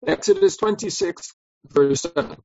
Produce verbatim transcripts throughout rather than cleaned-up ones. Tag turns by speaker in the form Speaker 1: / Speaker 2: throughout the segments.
Speaker 1: Exodus twenty-six, verse seven.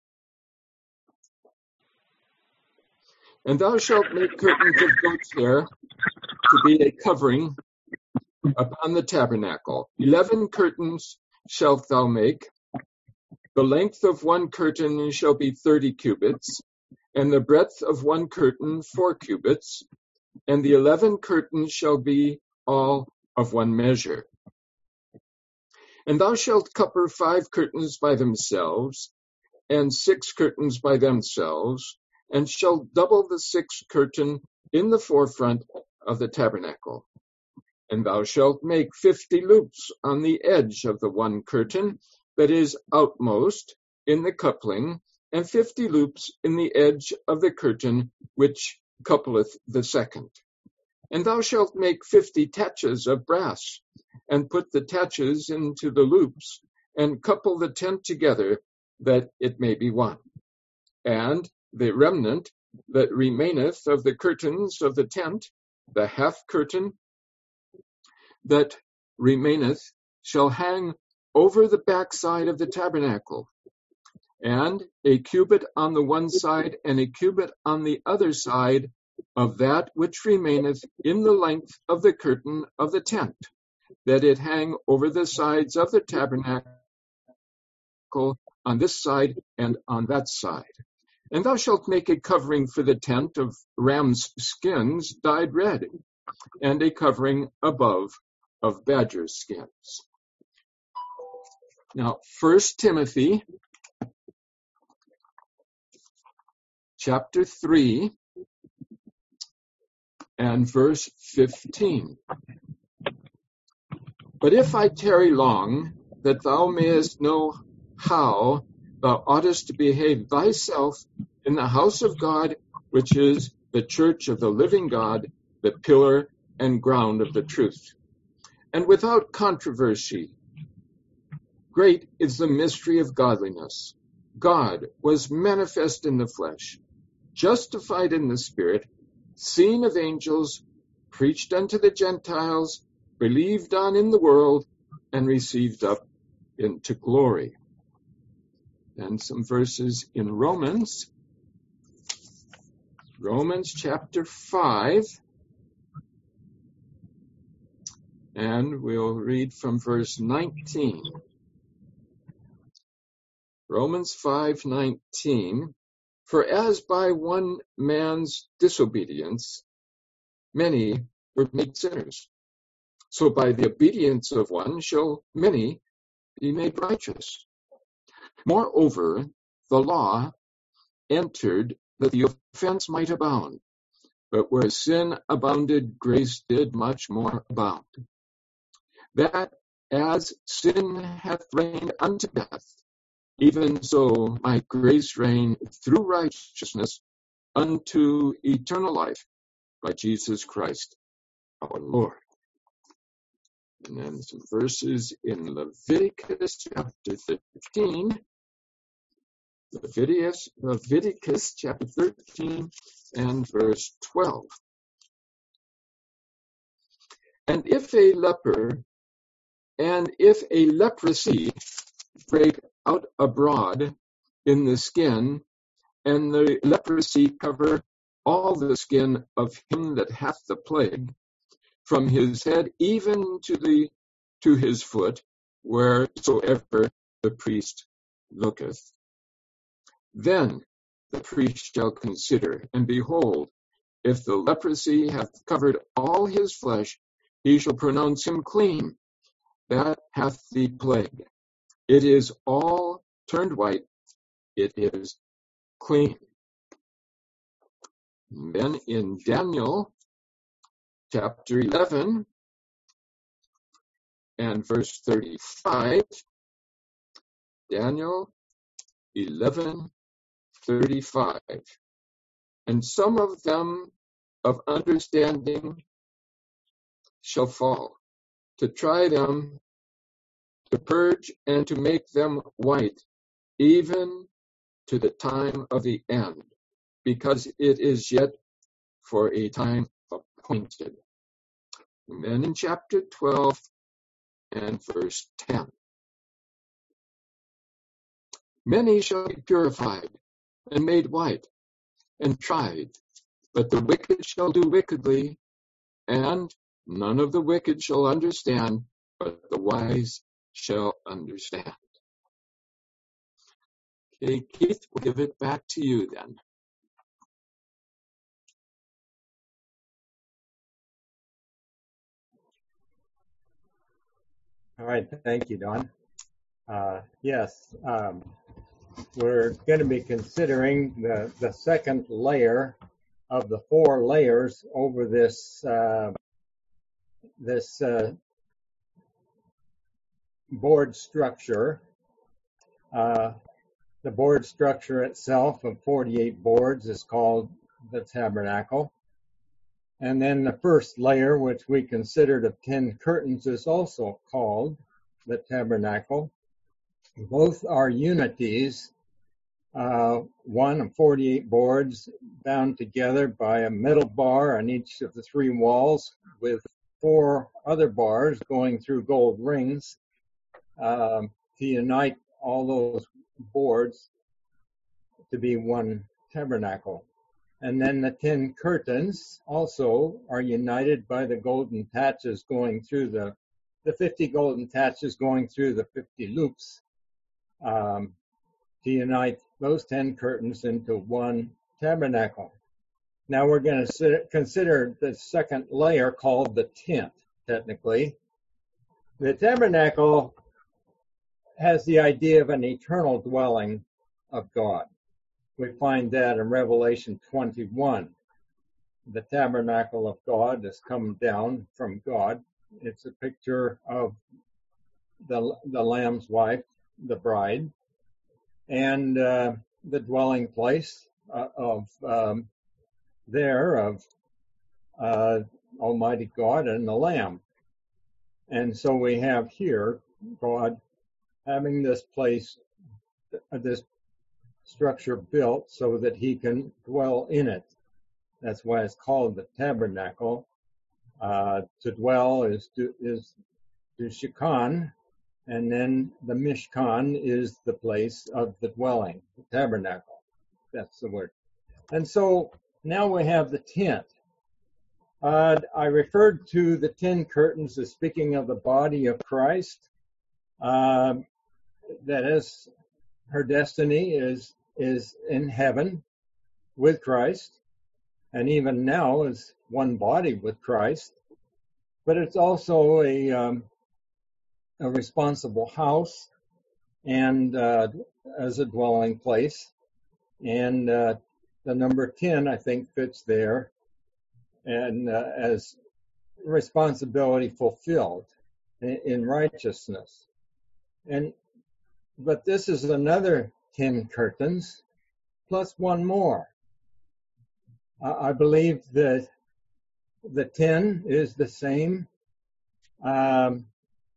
Speaker 1: And thou shalt make curtains of goat's hair to be a covering upon the tabernacle. Eleven curtains shalt thou make. The length of one curtain shall be thirty cubits, and the breadth of one curtain four cubits, and the eleven curtains shall be all of one measure. And thou shalt copper five curtains by themselves, and six curtains by themselves, and shalt double the sixth curtain in the forefront of the tabernacle. And thou shalt make fifty loops on the edge of the one curtain that is outmost in the coupling, and fifty loops in the edge of the curtain which coupleth the second. And thou shalt make fifty taches of brass, and put the taches into the loops, and couple the tent together, that it may be one. And the remnant that remaineth of the curtains of the tent, the half curtain that remaineth, shall hang over the backside of the tabernacle, and a cubit on the one side, and a cubit on the other side of that which remaineth in the length of the curtain of the tent, that it hang over the sides of the tabernacle on this side and on that side. And thou shalt make a covering for the tent of ram's skins dyed red, and a covering above of badger skins. Now, First Timothy chapter three and verse fifteen. But if I tarry long, that thou mayest know how thou oughtest to behave thyself in the house of God, which is the church of the living God, the pillar and ground of the truth. And without controversy, great is the mystery of godliness. God was manifest in the flesh, justified in the spirit, seen of angels, preached unto the Gentiles, believed on in the world, and received up into glory. And some verses in Romans. Romans chapter five. And we'll read from verse nineteen. Romans five nineteen. For as by one man's disobedience many were made sinners, so by the obedience of one shall many be made righteous. Moreover, the law entered that the offense might abound, but where sin abounded, grace did much more abound. That as sin hath reigned unto death, even so might grace reign through righteousness unto eternal life by Jesus Christ our Lord. And then some verses in Leviticus chapter thirteen. Leviticus, Leviticus chapter thirteen and verse twelve. And if a leper, and if a leprosy break out abroad in the skin, and the leprosy cover all the skin of him that hath the plague, from his head even to the to his foot, wheresoever the priest looketh, then the priest shall consider, and behold, if the leprosy hath covered all his flesh, he shall pronounce him clean that hath the plague. It is all turned white, it is clean. And then in Daniel chapter eleven and verse thirty-five, Daniel eleven thirty-five. And some of them of understanding shall fall, to try them, to purge and to make them white, even to the time of the end, because it is yet for a time appointed. And then in chapter twelve and verse ten. Many shall be purified and made white and tried, but the wicked shall do wickedly, and none of the wicked shall understand, but the wise shall understand. Okay, Keith, we'll give it back to you then.
Speaker 2: All right, thank you, Don. Uh, yes, um, we're going to be considering the, the second layer of the four layers over this uh, this uh, board structure. Uh, the board structure itself of forty-eight boards is called the tabernacle. And then the first layer, which we considered of ten curtains, is also called the tabernacle. Both are unities, uh, one of forty-eight boards bound together by a middle bar on each of the three walls with four other bars going through gold rings um, to unite all those boards to be one tabernacle. And then the ten curtains also are united by the golden taches going through the, the fifty golden taches going through the fifty loops um, to unite those ten curtains into one tabernacle. Now we're going to consider the second layer called the tent, technically. The tabernacle has the idea of an eternal dwelling of God. We find that in Revelation twenty-one. The tabernacle of God has come down from God. It's a picture of the, the Lamb's wife, the bride, and uh, the dwelling place uh, of um, there of uh, Almighty God and the Lamb. And so we have here God having this place, uh, this structure built so that he can dwell in it. That's why it's called the tabernacle. Uh, to dwell is to, is to Shekan, and then the Mishkan is the place of the dwelling, the tabernacle. That's the word. And so now we have the tent. Uh, I referred to the ten curtains as speaking of the body of Christ. Uh, that is, her destiny is is in heaven with Christ, and even now is one body with Christ. But it's also a um, a responsible house and uh, as a dwelling place. And uh, the number ten, I think, fits there, and uh, as responsibility fulfilled in, in righteousness. And but this is another ten curtains plus one more. Uh, I believe that the ten is the same um,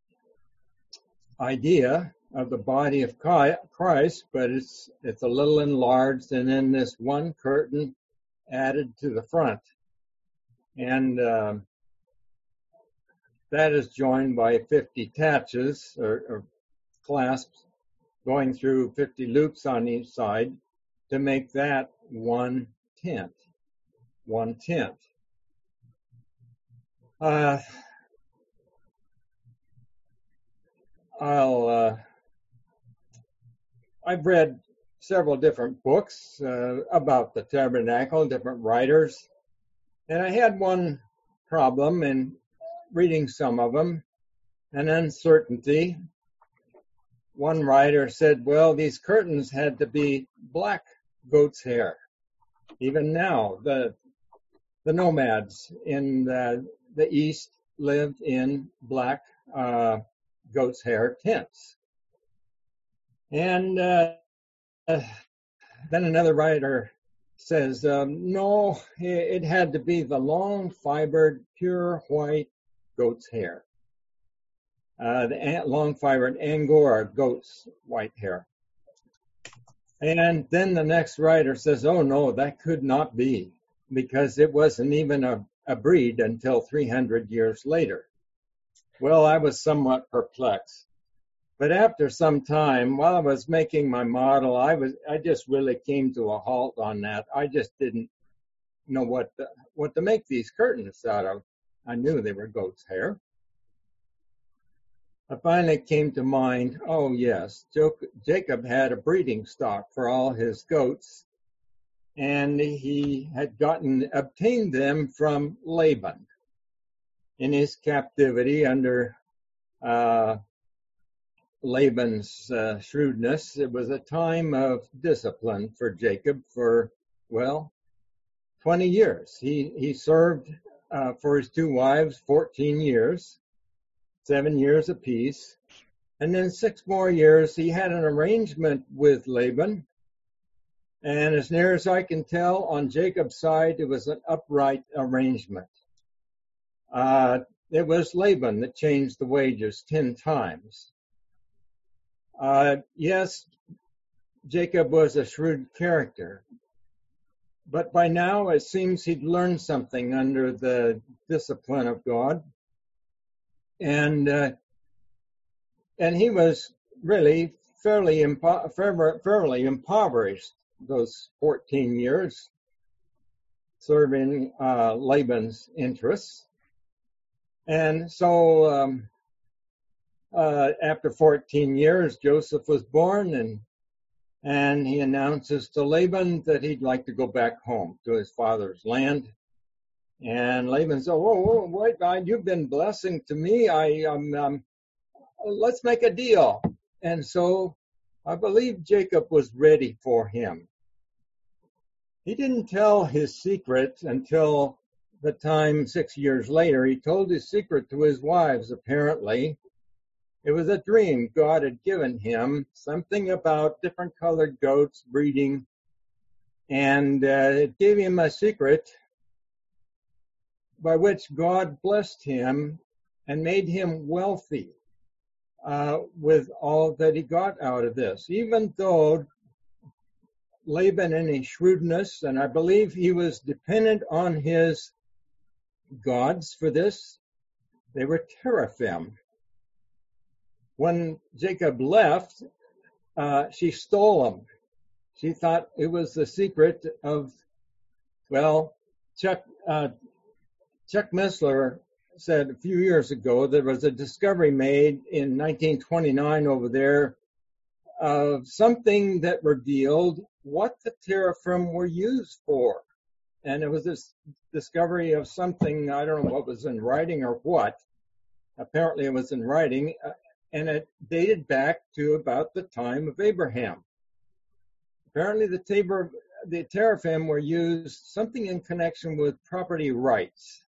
Speaker 2: idea of the body of Christ, but it's it's a little enlarged, and then this one curtain added to the front, and um, that is joined by fifty taches or, or clasps going through fifty loops on each side to make that one tent. One tent. Uh, I'll. Uh, I've read several different books uh, about the tabernacle, different writers, and I had one problem in reading some of them, an uncertainty. One writer said, well, these curtains had to be black goat's hair. Even now, the the nomads in the, the East lived in black uh, goat's hair tents. And uh, then another writer says, um, no, it, it had to be the long-fibered, pure white goat's hair. Uh, the long-fibered Angora goat's white hair. And then the next writer says, oh no, that could not be, because it wasn't even a, a breed until three hundred years later. Well, I was somewhat perplexed. But after some time, while I was making my model, I was I just really came to a halt on that. I just didn't know what the, what to make these curtains out of. I knew they were goat's hair. I finally came to mind, oh yes, Jacob had a breeding stock for all his goats, and he had gotten obtained them from Laban in his captivity under uh, Laban's uh, shrewdness. It was a time of discipline for Jacob for, well, twenty years. He he served uh, for his two wives fourteen years, seven years apiece. And then six more years, he had an arrangement with Laban. And as near as I can tell, on Jacob's side, it was an upright arrangement. Uh, it was Laban that changed the wages ten times. Uh, yes, Jacob was a shrewd character. But by now, it seems he'd learned something under the discipline of God. And uh, and he was really fairly, impo- fairly impoverished those fourteen years, serving uh, Laban's interests. And so um, uh, after fourteen years, Joseph was born, and and he announces to Laban that he'd like to go back home to his father's land. And Laban said, "Whoa, whoa, wait, God, you've been blessing to me. I um, um, let's make a deal." And so I believe Jacob was ready for him. He didn't tell his secret until the time six years later. He told his secret to his wives, apparently. It was a dream God had given him, something about different colored goats breeding, and uh, it gave him a secret by which God blessed him and made him wealthy uh, with all that he got out of this. Even though Laban in his shrewdness, and I believe he was dependent on his gods for this, they were teraphim. When Jacob left, uh, she stole them. She thought it was the secret of, well, Chuck, uh, Chuck Missler said a few years ago there was a discovery made in nineteen twenty-nine over there of something that revealed what the teraphim were used for. And it was this discovery of something, I don't know what was in writing or what. Apparently it was in writing, uh, and it dated back to about the time of Abraham. Apparently the, tabor, the teraphim were used something in connection with property rights.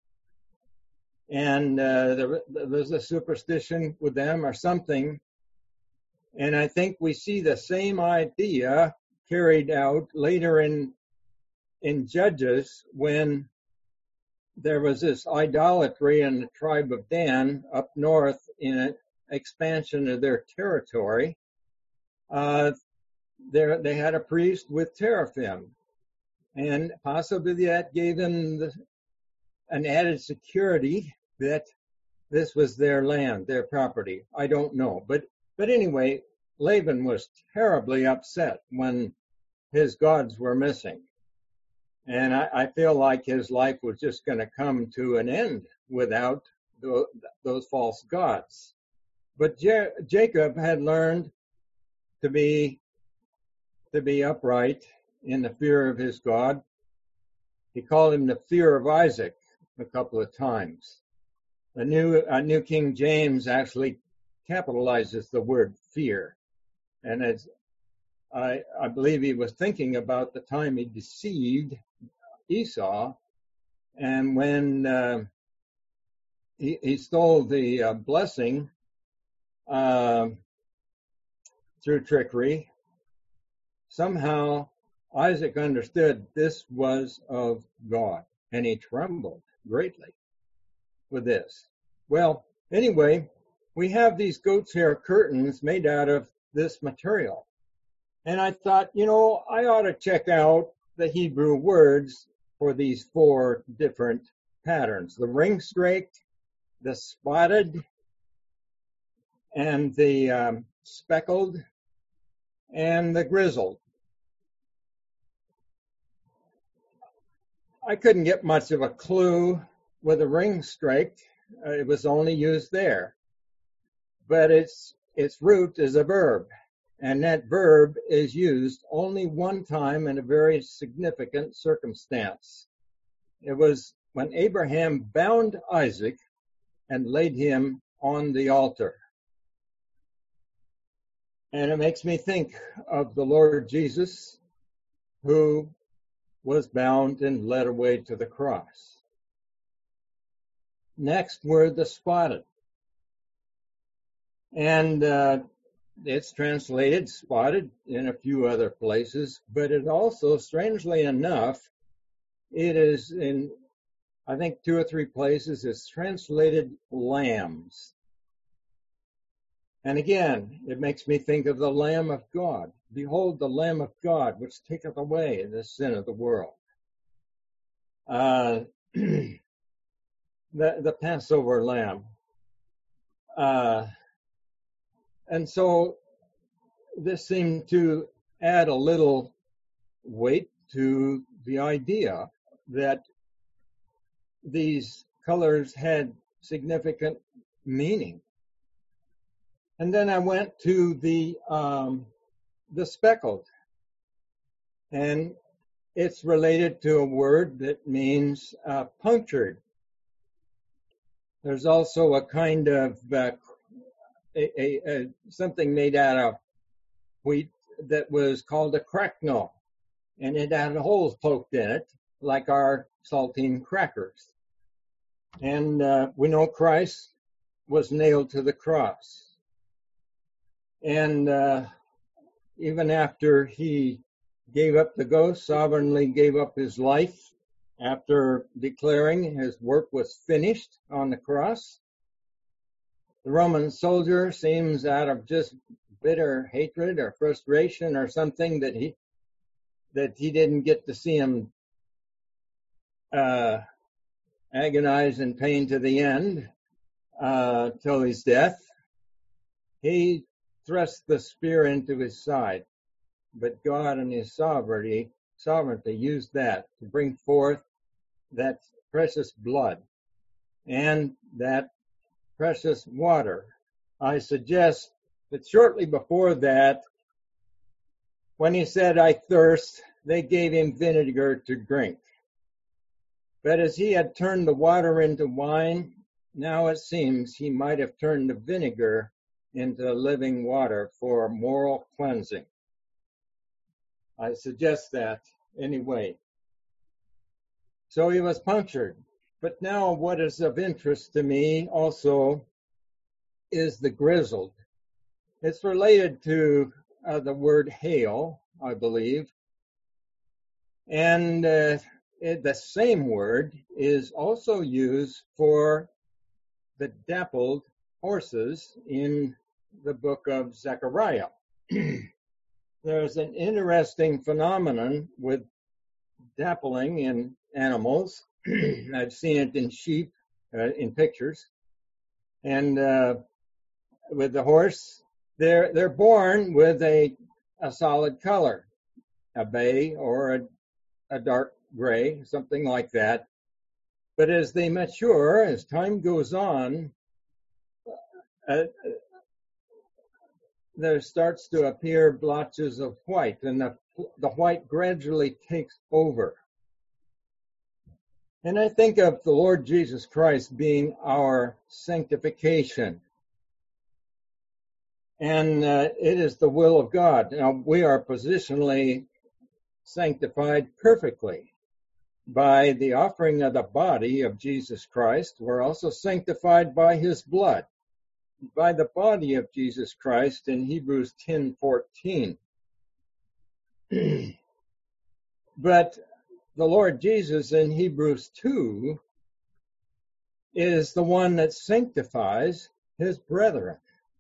Speaker 2: And uh, there, there was a superstition with them or something. And I think we see the same idea carried out later in in Judges when there was this idolatry in the tribe of Dan up north in an expansion of their territory. Uh, there, they had a priest with teraphim, and possibly that gave them the, an added security that this was their land, their property. I don't know, but but anyway, Laban was terribly upset when his gods were missing. And I, I feel like his life was just going to come to an end without the, those false gods. But Je- Jacob had learned to be to be upright in the fear of his God. He called him the fear of Isaac a couple of times. The new uh, New King James actually capitalizes the word fear, and it's I, I believe he was thinking about the time he deceived Esau, and when uh, he, he stole the uh, blessing uh, through trickery, somehow Isaac understood this was of God, and he trembled greatly with this. Well, anyway, we have these goat's hair curtains made out of this material. And I thought, you know, I ought to check out the Hebrew words for these four different patterns. The ring-straked, the spotted, and the um, speckled, and the grizzled. I couldn't get much of a clue with a ring strike. Uh, it was only used there. But its its root is a verb, and that verb is used only one time in a very significant circumstance. It was when Abraham bound Isaac and laid him on the altar. And it makes me think of the Lord Jesus, who was bound and led away to the cross. Next were the spotted. And uh, it's translated spotted in a few other places, but it also, strangely enough, it is in, I think, two or three places, it's translated lambs. And again, it makes me think of the Lamb of God. Behold, the Lamb of God, which taketh away the sin of the world. Uh, the, the Passover lamb. Uh, and so this seemed to add a little weight to the idea that these colors had significant meaning. And then I went to the um, the speckled, and it's related to a word that means uh, punctured. There's also a kind of uh, a, a, a something made out of wheat that was called a cracknel, and it had holes poked in it, like our saltine crackers. And uh, we know Christ was nailed to the cross. And uh, even after he gave up the ghost, sovereignly gave up his life after declaring his work was finished on the cross, the Roman soldier seems out of just bitter hatred or frustration or something that he that he didn't get to see him uh, agonize in pain to the end uh, till his death. He thrust the spear into his side, but God in his sovereignty, sovereignty used that to bring forth that precious blood and that precious water. I suggest that shortly before that, when he said, "I thirst," they gave him vinegar to drink. But as he had turned the water into wine, now it seems he might have turned the vinegar into living water for moral cleansing. I suggest that anyway. So he was punctured. But now what is of interest to me also is the grizzled. It's related to uh, the word hail, I believe. And uh, it, the same word is also used for the dappled horses in the book of Zechariah. There's an interesting phenomenon with dappling in animals. I've seen it in sheep, uh, in pictures. And uh, with the horse, they're they're born with a a solid color, a bay or a, a dark gray, something like that. But as they mature, as time goes on, uh, there starts to appear blotches of white, and the, the white gradually takes over. And I think of the Lord Jesus Christ being our sanctification. And uh, it is the will of God. Now, we are positionally sanctified perfectly by the offering of the body of Jesus Christ. We're also sanctified by his blood, by the body of Jesus Christ in Hebrews ten fourteen. But the Lord Jesus in Hebrews two is the one that sanctifies his brethren.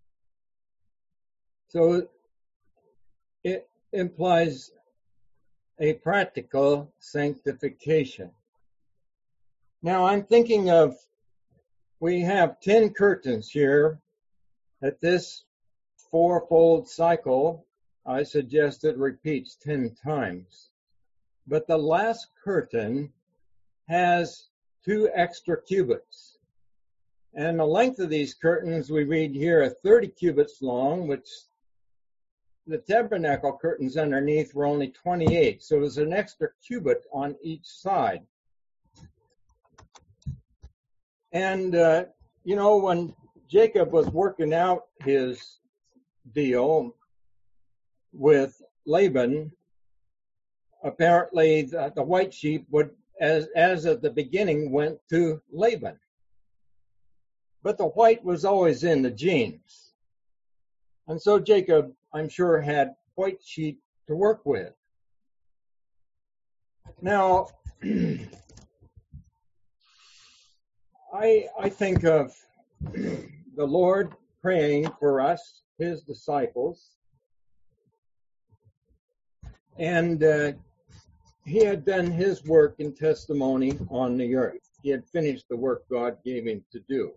Speaker 2: So it implies a practical sanctification. Now I'm thinking of, we have ten curtains here at this fourfold cycle, I suggest it repeats ten times. But the last curtain has two extra cubits. And the length of these curtains we read here are thirty cubits long, which the tabernacle curtains underneath were only twenty-eight. So there's an extra cubit on each side. And, uh, you know, when Jacob was working out his deal with Laban, apparently the, the white sheep would, as, as at the beginning, went to Laban. But the white was always in the genes. And so Jacob, I'm sure, had white sheep to work with. Now, I, I think of the Lord praying for us, his disciples, and uh, he had done his work in testimony on the earth. He had finished the work God gave him to do.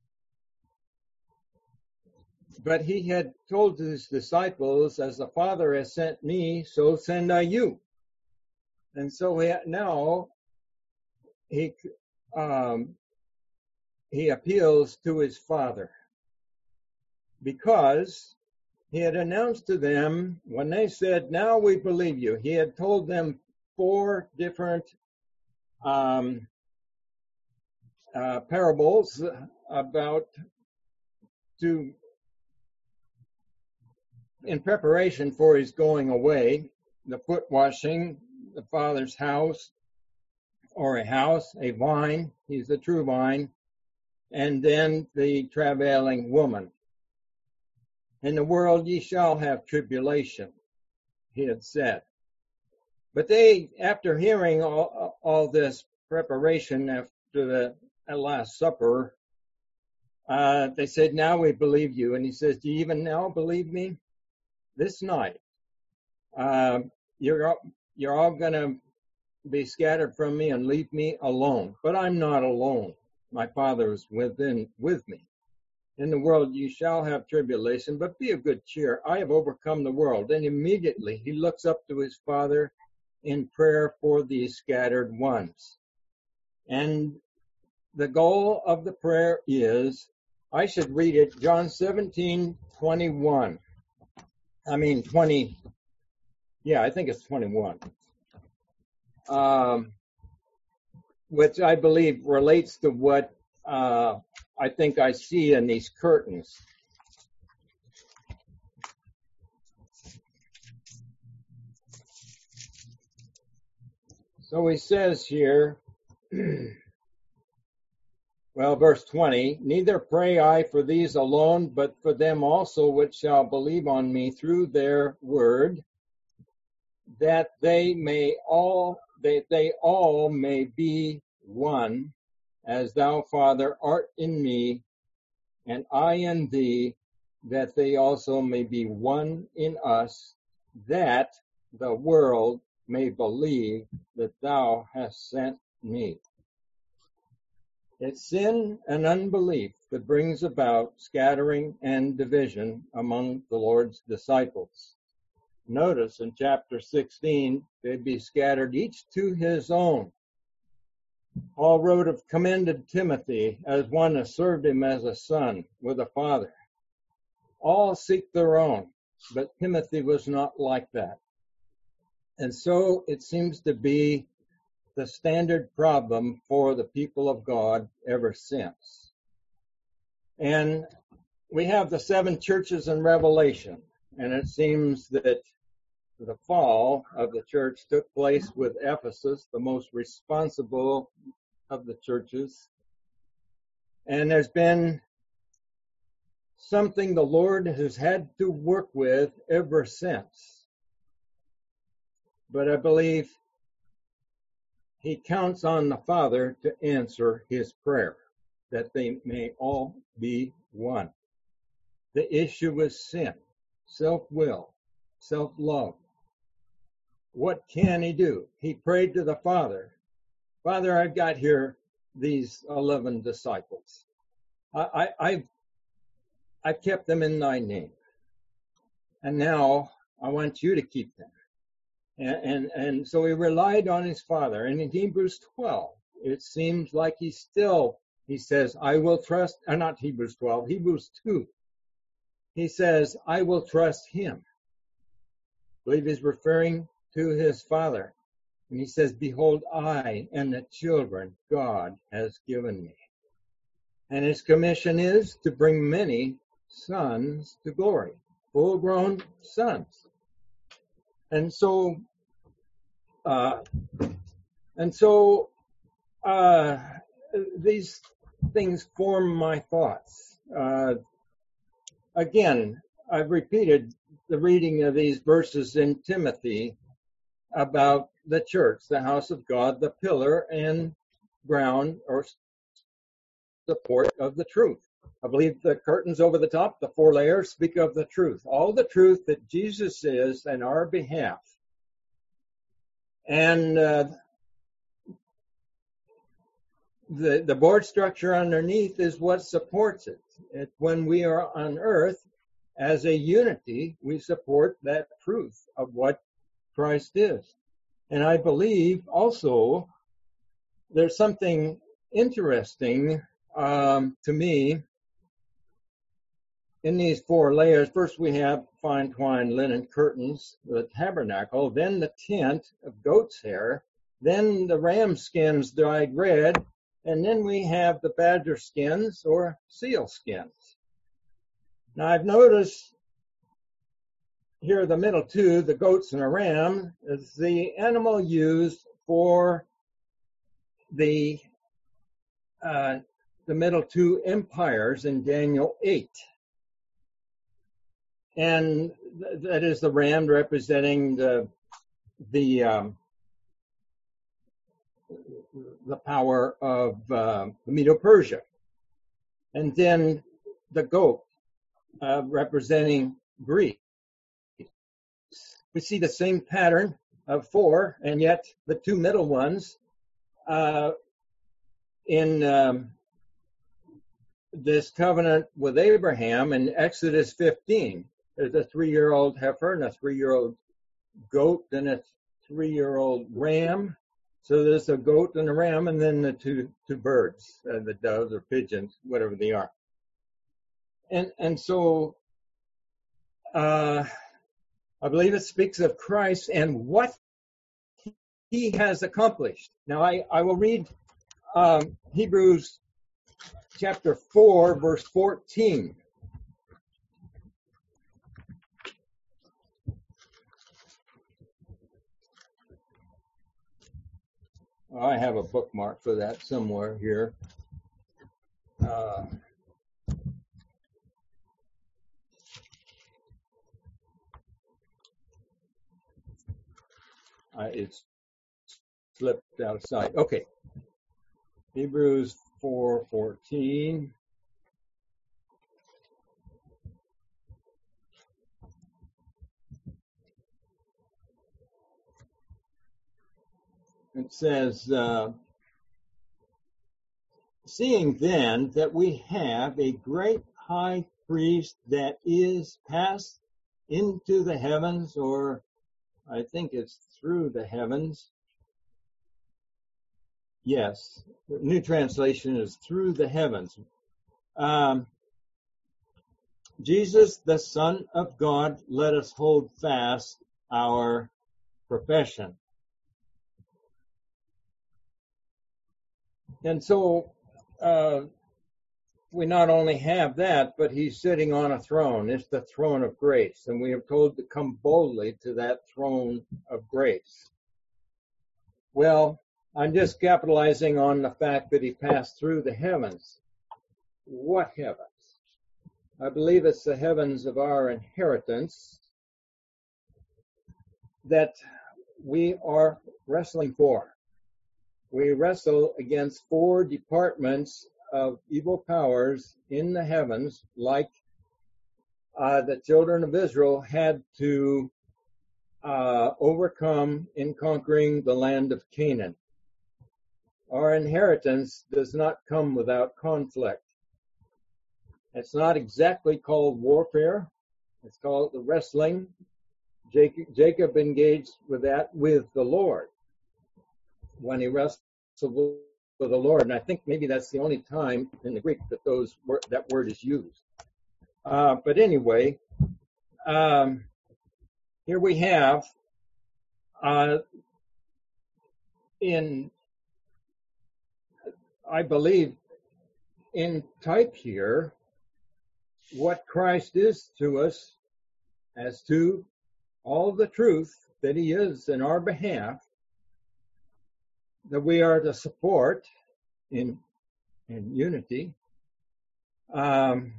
Speaker 2: But he had told his disciples, as the Father has sent me, so send I you. And so he, now he um, he appeals to his Father, because he had announced to them, when they said, now we believe you, he had told them four different um, uh, parables about to in preparation for his going away, the foot washing, the Father's house, or a house, a vine, he's the true vine, and then the travailing woman. In the world ye shall have tribulation, he had said. But they, after hearing all, all this preparation after the Last Supper, uh, they said, now we believe you. And he says, do you even now believe me? This night, uh, you're, you're all going to be scattered from me and leave me alone. But I'm not alone. My Father is within with me. In the world you shall have tribulation, but be of good cheer. I have overcome the world. And immediately he looks up to his Father in prayer for these scattered ones. And the goal of the prayer is, I should read it, John seventeen twenty-one. I mean, twenty, yeah, I think it's twenty-one. Um, which I believe relates to what uh, I think I see in these curtains. So he says here, well, verse twenty, neither pray I for these alone, but for them also which shall believe on me through their word, that they may all, that they all may be one, as thou, Father, art in me, and I in thee, that they also may be one in us, that the world may believe that thou hast sent me. It's sin and unbelief that brings about scattering and division among the Lord's disciples. Notice in chapter sixteen, they'd be scattered each to his own. Paul wrote of commended Timothy as one that served him as a son with a father. All seek their own, but Timothy was not like that. And so it seems to be the standard problem for the people of God ever since. And we have the seven churches in Revelation, and it seems that the fall of the church took place with Ephesus, the most responsible of the churches. And there's been something the Lord has had to work with ever since. But I believe he counts on the Father to answer his prayer, that they may all be one. The issue is sin, self-will, self-love. What can he do? He prayed to the Father. Father, I've got here these eleven disciples. I, I, I've, I've kept them in thy name. and now I want you to keep them. And, and, and so he relied on his Father. And in Hebrews twelve, it seems like he still, he says, I will trust, uh, not Hebrews twelve, Hebrews two. He says, I will trust him. I believe he's referring to his Father. And he says, behold, I and the children God has given me. And his commission is to bring many sons to glory, full-grown sons. And so, uh, and so, uh, these things form my thoughts. Uh, again, I've repeated the reading of these verses in Timothy about the church, the house of God, the pillar and ground or support of the truth. I believe the curtains over the top, the four layers, speak of the truth. All the truth that Jesus is on our behalf. And uh, the, the board structure underneath is what supports it. It. When we are on earth, as a unity, we support that truth of what Christ is. And I believe also there's something interesting um, to me in these four layers. First we have fine twined linen curtains, the tabernacle, then the tent of goat's hair, then the ram skins dyed red, and then we have the badger skins or seal skins. Now I've noticed here the middle two, the goats and the ram, is the animal used for the uh, the middle two empires in Daniel eight. And th- that is the ram representing the the um, the power of uh, the Medo-Persia, and then the goat uh, representing Greece. We see the same pattern of four, and yet the two middle ones uh, in um, this covenant with Abraham in Exodus fifteen. There's a three-year-old heifer and a three-year-old goat and a three-year-old ram. So there's a goat and a ram, and then the two two birds, uh, the doves or pigeons, whatever they are. And and so uh, I believe it speaks of Christ and what he has accomplished. Now I, I will read um, Hebrews chapter four, verse fourteen. I have a bookmark for that somewhere here. Uh, I, it's slipped out of sight. Okay. Hebrews four fourteen. It says, uh, seeing then that we have a great high priest that is passed into the heavens, or I think it's through the heavens. Yes, the New Translation is through the heavens. Um, Jesus, the Son of God, let us hold fast our profession. And so uh, we not only have that, but he's sitting on a throne. It's the throne of grace. And we are told to come boldly to that throne of grace. Well, I'm just capitalizing on the fact that he passed through the heavens. What heavens? I believe it's the heavens of our inheritance that we are wrestling for. We wrestle against four departments of evil powers in the heavens, like uh, the children of Israel had to uh, overcome in conquering the land of Canaan. Our inheritance does not come without conflict. It's not exactly called warfare, It's called the wrestling. Jacob, Jacob engaged with that with the Lord when he wrestled with the Lord. And I think maybe that's the only time in the Greek that those wor- that word is used. Uh, but anyway, um, here we have uh, in, I believe, in type here, what Christ is to us as to all the truth that he is in our behalf, that we are to support in in unity. Um,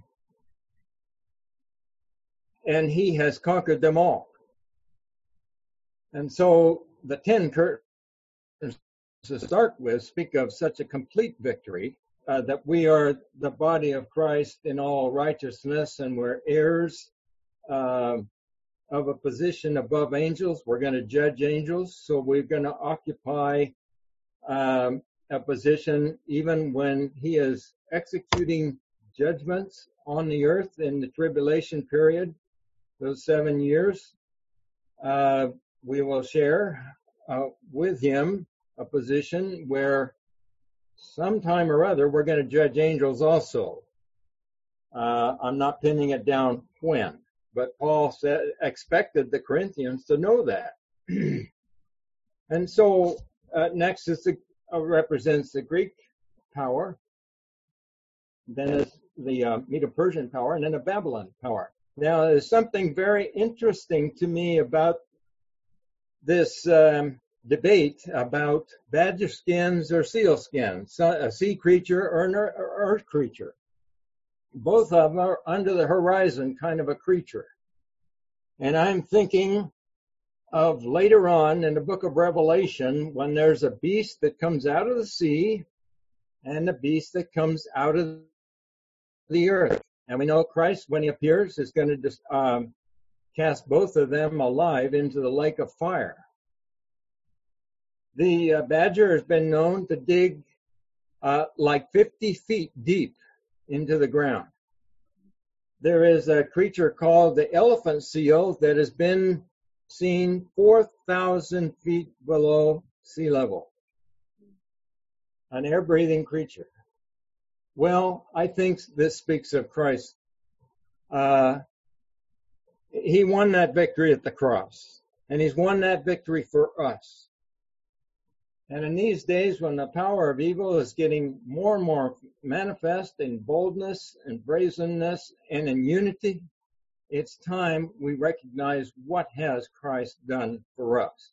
Speaker 2: and he has conquered them all. And so the ten curtains to start with speak of such a complete victory, uh, that we are the body of Christ in all righteousness, and we're heirs uh, of a position above angels. We're going to judge angels, so we're going to occupy um, a position even when he is executing judgments on the earth in the tribulation period, those seven years. Uh, we will share uh, with him a position where sometime or other we're going to judge angels also. Uh, I'm not pinning it down when, but Paul said, expected the Corinthians to know that. And so uh, next is the, uh, represents the Greek power, then is the uh, Medo-Persian power, and then the Babylon power. Now, there's something very interesting to me about this um, debate about badger skins or seal skins, a sea creature or an earth creature. Both of them are under the horizon kind of a creature. And I'm thinking of later on in the book of Revelation when there's a beast that comes out of the sea and a beast that comes out of the earth. And we know Christ, when he appears, is going to just um, cast both of them alive into the lake of fire. The uh, badger has been known to dig uh, like fifty feet deep into the ground. There is a creature called the elephant seal that has been seen four thousand feet below sea level. An air-breathing creature. Well, I think this speaks of Christ. Uh, he won that victory at the cross, and he's won that victory for us. And in these days when the power of evil is getting more and more manifest in boldness and brazenness and in unity, it's time we recognize what has Christ done for us.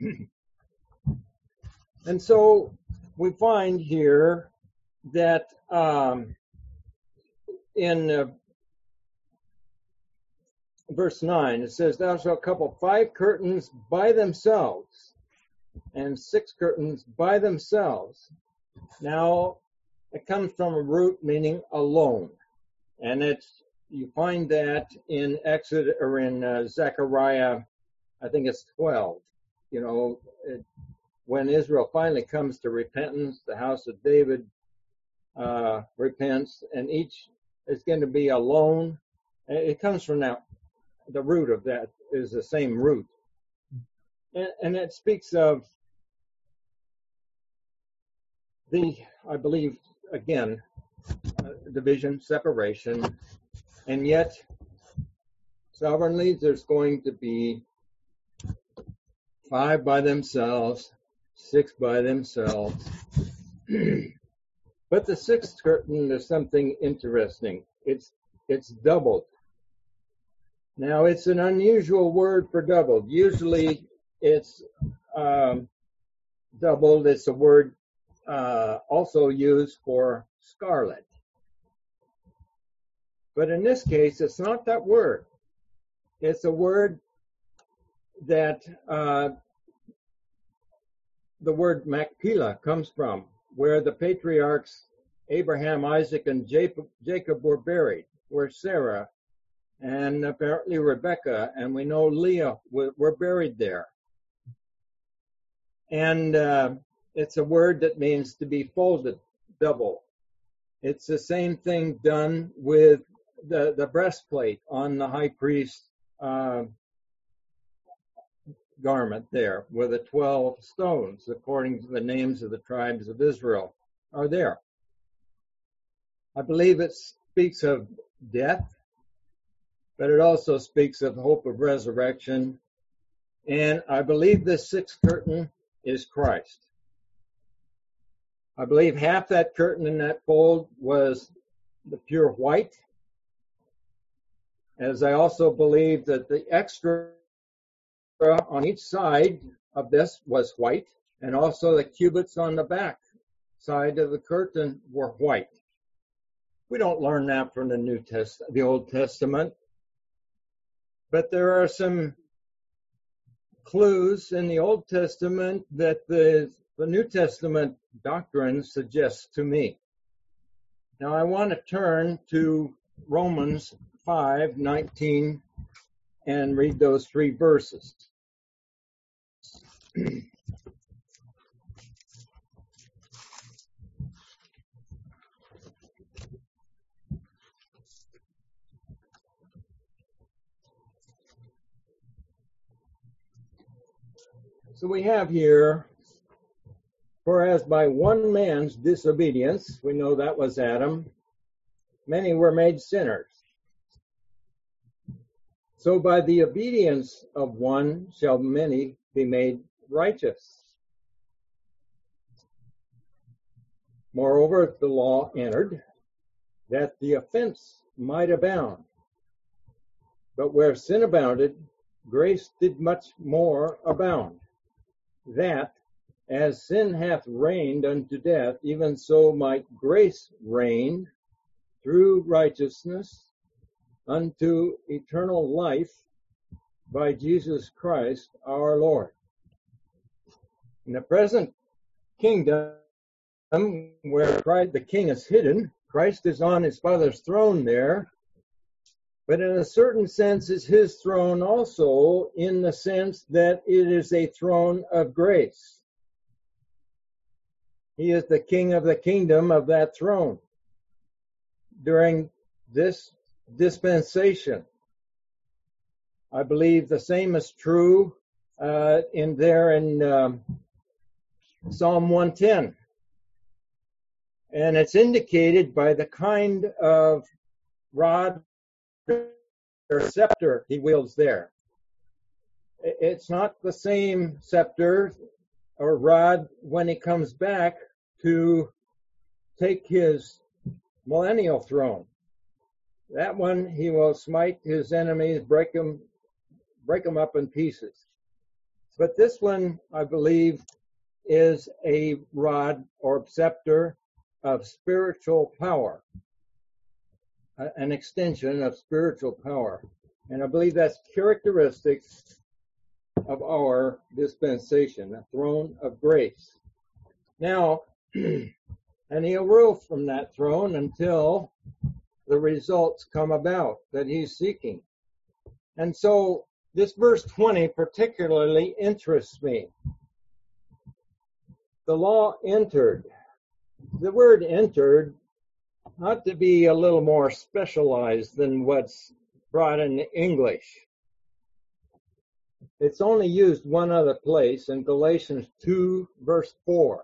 Speaker 2: And so we find here that um, in uh, verse nine, it says, thou shalt couple five curtains by themselves and six curtains by themselves. Now, it comes from a root meaning alone. And it's, you find that in Exodus or in uh, Zechariah, I think it's twelve. You know, it, when Israel finally comes to repentance, the house of David uh, repents, and each is going to be alone. It comes from that, the root of that is the same root. And, and it speaks of the, I believe, again, uh, division, separation, and yet sovereignly there's going to be five by themselves, six by themselves. But the sixth curtain is something interesting. It's it's doubled. Now, it's an unusual word for doubled. Usually it's um, doubled. It's a word uh, also used for scarlet. But in this case, it's not that word. It's a word that uh, the word Machpelah comes from, where the patriarchs Abraham, Isaac, and Jacob were buried, where Sarah and apparently Rebecca, and we know Leah were buried there. And uh, it's a word that means to be folded, double. It's the same thing done with the, the breastplate on the high priest uh, garment there, where the twelve stones, according to the names of the tribes of Israel, are there. I believe it speaks of death, but it also speaks of hope of resurrection. And I believe this sixth curtain is Christ. I believe half that curtain in that fold was the pure white, as I also believe that the extra on each side of this was white, and also the cubits on the back side of the curtain were white. We don't learn that from the New Test, the Old Testament, but there are some clues in the Old Testament that the, the New Testament doctrine suggests to me. Now I want to turn to Romans five nineteen and read those three verses. So we have here, for as by one man's disobedience, we know that was Adam, many were made sinners. So by the obedience of one shall many be made righteous. Moreover, the law entered, that the offense might abound. But where sin abounded, grace did much more abound, that, as sin hath reigned unto death, even so might grace reign through righteousness unto eternal life by Jesus Christ our Lord. In the present kingdom, where Christ, the king is hidden, Christ is on his Father's throne there, but in a certain sense is his throne also, in the sense that it is a throne of grace. He is the king of the kingdom of that throne during this dispensation. I believe the same is true uh, in there in um, Psalm one ten. And it's indicated by the kind of rod or scepter he wields there. It's not the same scepter or rod when he comes back to take his millennial throne. That one he will smite his enemies, break them, break them up in pieces. But this one, I believe, is a rod or scepter of spiritual power, an extension of spiritual power. And I believe that's characteristic of our dispensation, a throne of grace. Now, and he'll rule from that throne until the results come about that he's seeking. And so this verse twenty particularly interests me. The law entered. The word entered ought to be a little more specialized than what's brought in English. It's only used one other place in Galatians two, verse four.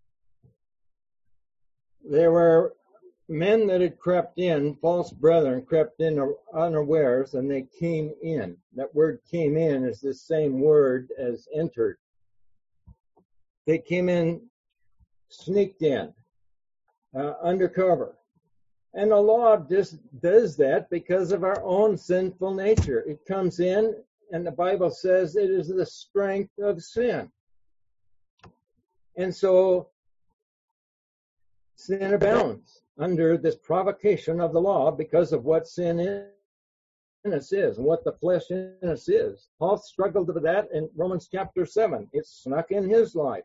Speaker 2: There were men that had crept in, false brethren crept in unawares, and they came in. That word came in is the same word as entered. They came in, sneaked in, uh, undercover. And the law just does that because of our own sinful nature. It comes in, and the Bible says it is the strength of sin. And so sin abounds under this provocation of the law because of what sin in us is and what the flesh in us is. Paul struggled with that in Romans chapter seven. It snuck in his life.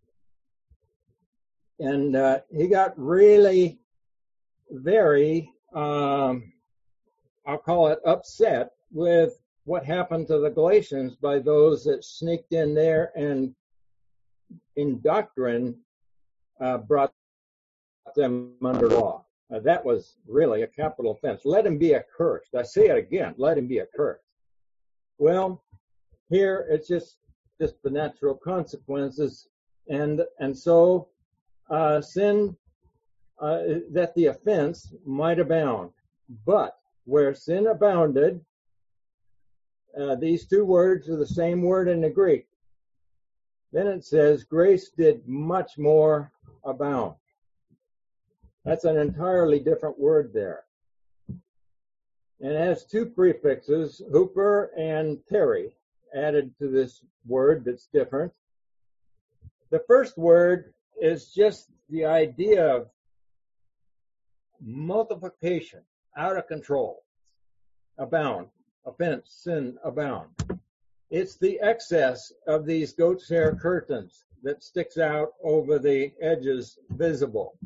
Speaker 2: And uh, he got really very, um, I'll call it upset with what happened to the Galatians by those that sneaked in there and in doctrine uh, brought them under law. Uh, that was really a capital offense. Let him be accursed. I say it again, let him be accursed. Well, here it's just just the natural consequences, and and so uh, sin uh, that the offense might abound. But where sin abounded, uh, these two words are the same word in the Greek. Then it says grace did much more abound. That's an entirely different word there. And it has two prefixes, hooper and peri, added to this word that's different. The first word is just the idea of multiplication, out of control, abound, offense, sin, abound. It's the excess of these goat's hair curtains that sticks out over the edges visible.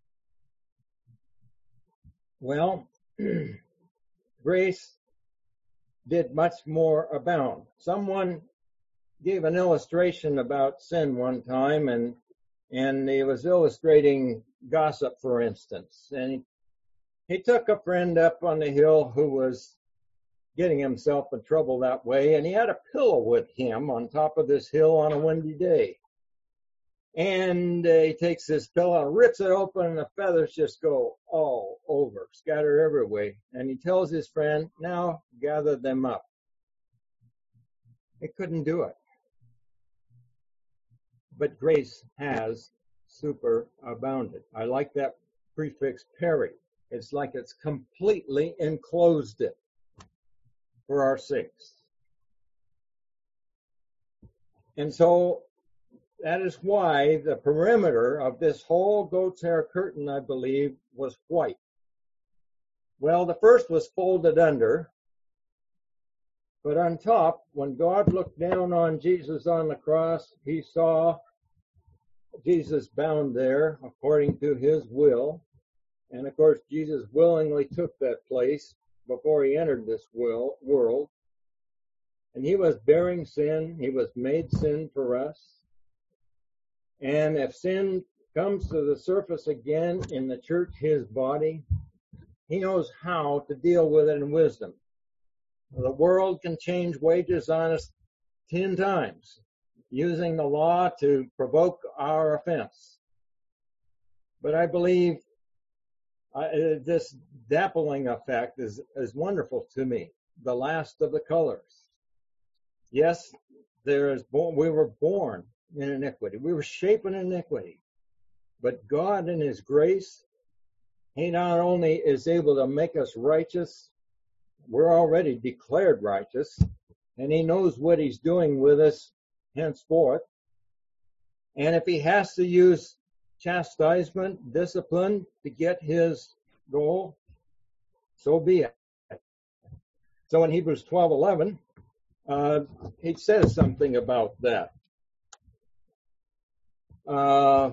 Speaker 2: Well, grace did much more abound. Someone gave an illustration about sin one time, and and he was illustrating gossip, for instance. And he, he took a friend up on the hill who was getting himself in trouble that way, and he had a pillow with him on top of this hill on a windy day. And uh, he takes this pillow and rips it open, and the feathers just go all over, scatter everywhere. And he tells his friend, now gather them up. He couldn't do it. But grace has superabounded. I like that prefix peri. It's like it's completely enclosed it for our sakes. And so that is why the perimeter of this whole goat's hair curtain, I believe, was white. Well, the first was folded under, but on top, when God looked down on Jesus on the cross, he saw Jesus bound there according to his will. And of course, Jesus willingly took that place before he entered this will, world. And he was bearing sin. He was made sin for us. And if sin comes to the surface again in the church, his body, he knows how to deal with it in wisdom. The world can change wages on us ten times, using the law to provoke our offense. But I believe uh, this dappling effect is, is wonderful to me, the last of the colors. Yes, there is born, we were born in iniquity. We were shaped in iniquity. But God in his grace, he not only is able to make us righteous, we're already declared righteous, and he knows what he's doing with us henceforth. And if he has to use chastisement, discipline to get his goal, so be it. So in Hebrews twelve eleven, uh, he says something about that. Uh,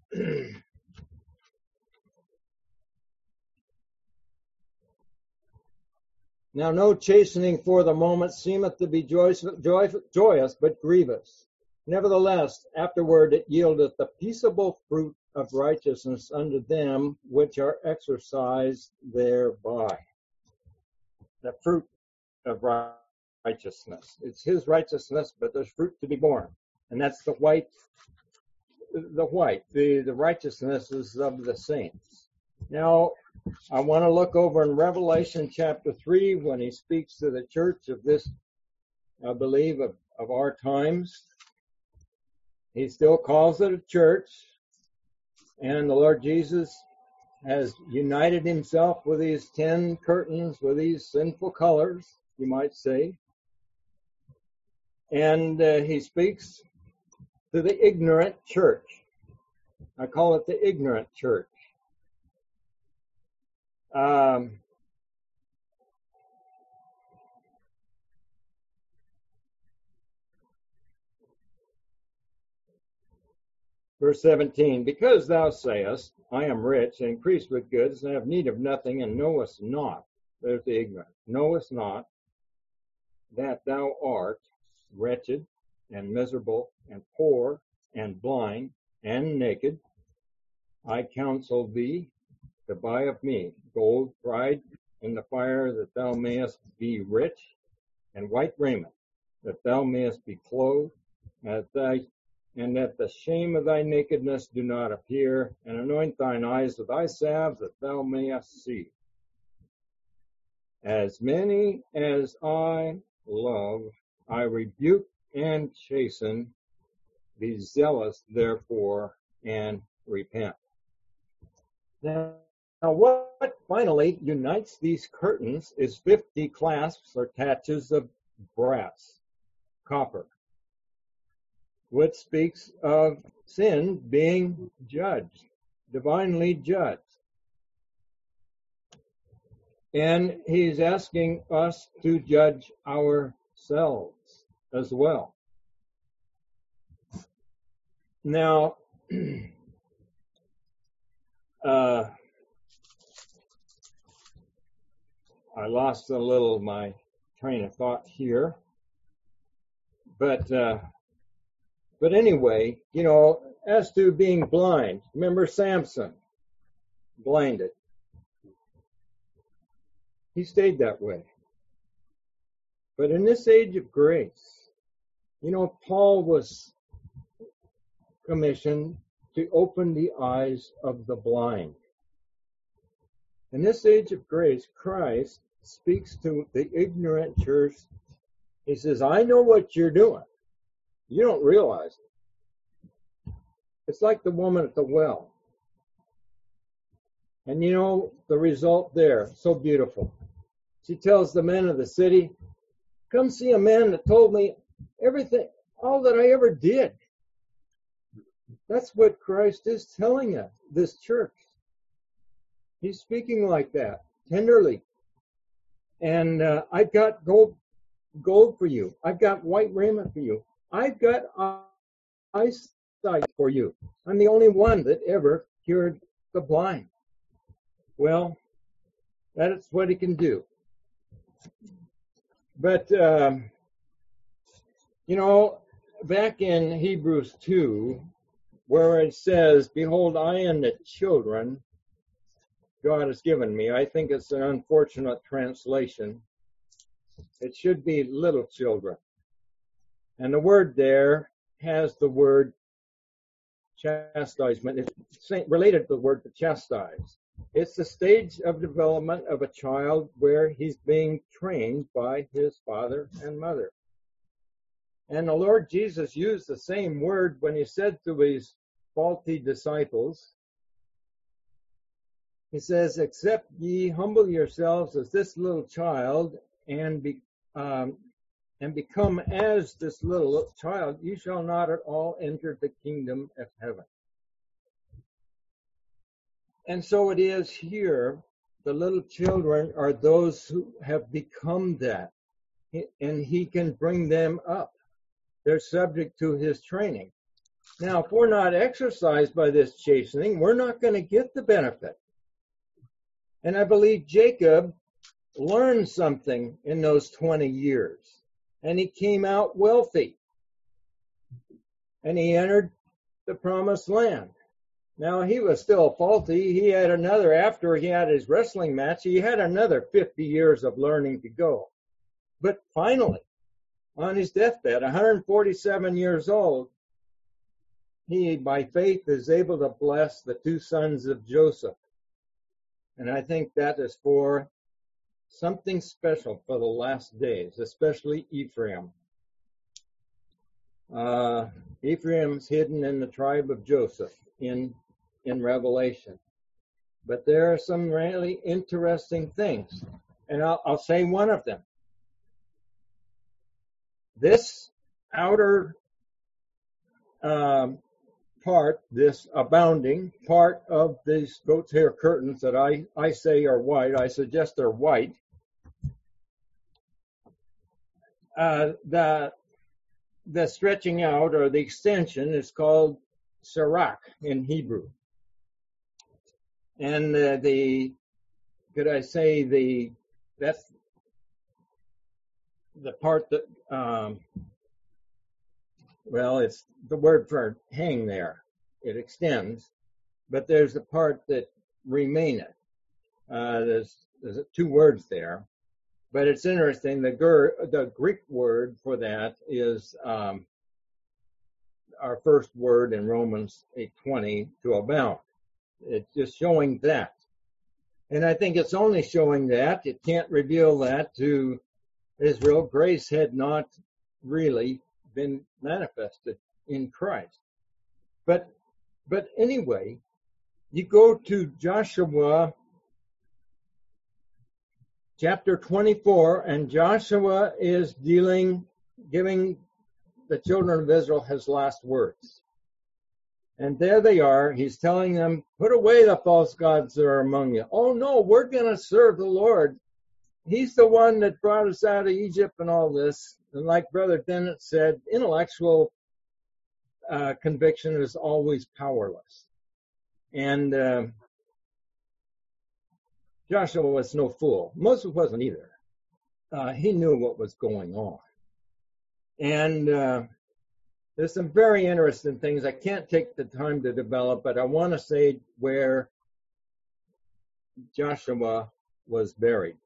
Speaker 2: Now no chastening for the moment seemeth to be joyous, joy, joyous, but grievous. Nevertheless, afterward it yieldeth the peaceable fruit of righteousness unto them which are exercised thereby. The fruit of righteousness. It's his righteousness, but there's fruit to be born. And that's the white, the white, the, the righteousnesses of the saints. Now, I want to look over in Revelation chapter three when he speaks to the church of this, I believe, of, of our times. He still calls it a church, and the Lord Jesus has united himself with these ten curtains, with these sinful colors, you might say. And uh, he speaks to the ignorant church. I call it the ignorant church. Um, verse seventeen, because thou sayest, I am rich and increased with goods and have need of nothing, and knowest not, there's the ignorant, knowest not that thou art wretched and miserable and poor and blind and naked, I counsel thee, to buy of me gold tried in the fire, that thou mayest be rich, and white raiment, that thou mayest be clothed, that thy, and that the shame of thy nakedness do not appear, and anoint thine eyes with thy salve, that thou mayest see. As many as I love, I rebuke and chasten. Be zealous, therefore, and repent. Now, now, what finally unites these curtains is fifty clasps or taches of brass, copper, which speaks of sin being judged, divinely judged. And he's asking us to judge ourselves as well. Now, uh, I lost a little of my train of thought here, but uh, but anyway, you know, as to being blind, remember Samson, blinded. He stayed that way. But in this age of grace, you know, Paul was commissioned to open the eyes of the blind. In this age of grace, Christ speaks to the ignorant church. He says, I know what you're doing. You don't realize it. It's like the woman at the well. And you know, the result there, so beautiful. She tells the men of the city, come see a man that told me everything, all that I ever did. That's what Christ is telling us, this church. He's speaking like that, tenderly. And uh, I've got gold, gold for you. I've got white raiment for you. I've got eyesight for you. I'm the only one that ever cured the blind. Well, that's what he can do. But, um, you know, back in Hebrews two, where it says, behold, I and the children God has given me. I think it's an unfortunate translation. It should be little children. And the word there has the word chastisement. It's related to the word to chastise. It's the stage of development of a child where he's being trained by his father and mother. And the Lord Jesus used the same word when he said to his faulty disciples, he says, except ye humble yourselves as this little child and be, um, and become as this little child, you shall not at all enter the kingdom of heaven. And so it is here, the little children are those who have become that, and he can bring them up. They're subject to his training. Now, if we're not exercised by this chastening, we're not going to get the benefit. And I believe Jacob learned something in those twenty years, and he came out wealthy, and he entered the promised land. Now, he was still faulty. He had another, after he had his wrestling match, he had another fifty years of learning to go. But finally, on his deathbed, one hundred forty-seven years old, he, by faith, is able to bless the two sons of Joseph. And I think that is for something special for the last days, especially Ephraim. Uh, Ephraim's hidden in the tribe of Joseph in, in Revelation. But there are some really interesting things. And I'll, I'll say one of them. This outer um, part, this abounding part of these goat's hair curtains that I, I say are white, I suggest they're white. Uh, the, the stretching out or the extension is called Sirach in Hebrew. And uh, the, could I say the, that's the part that, um, well, it's the word for hang there. It extends. But there's the part that remaineth. Uh, there's, there's two words there, but it's interesting. The, ger, the Greek word for that is um, our first word in Romans eight twenty, to abound. It's just showing that. And I think it's only showing that. It can't reveal that to Israel. Grace had not really been manifested in Christ. But, but anyway, you go to Joshua chapter twenty-four, and Joshua is dealing, giving the children of Israel his last words. And there they are. He's telling them, put away the false gods that are among you. Oh no, we're going to serve the Lord. He's the one that brought us out of Egypt and all this. And like Brother Dennett said, intellectual uh, conviction is always powerless. And uh, Joshua was no fool. Moses wasn't either. Uh, he knew what was going on. And uh, there's some very interesting things. I can't take the time to develop, but I want to say where Joshua was buried.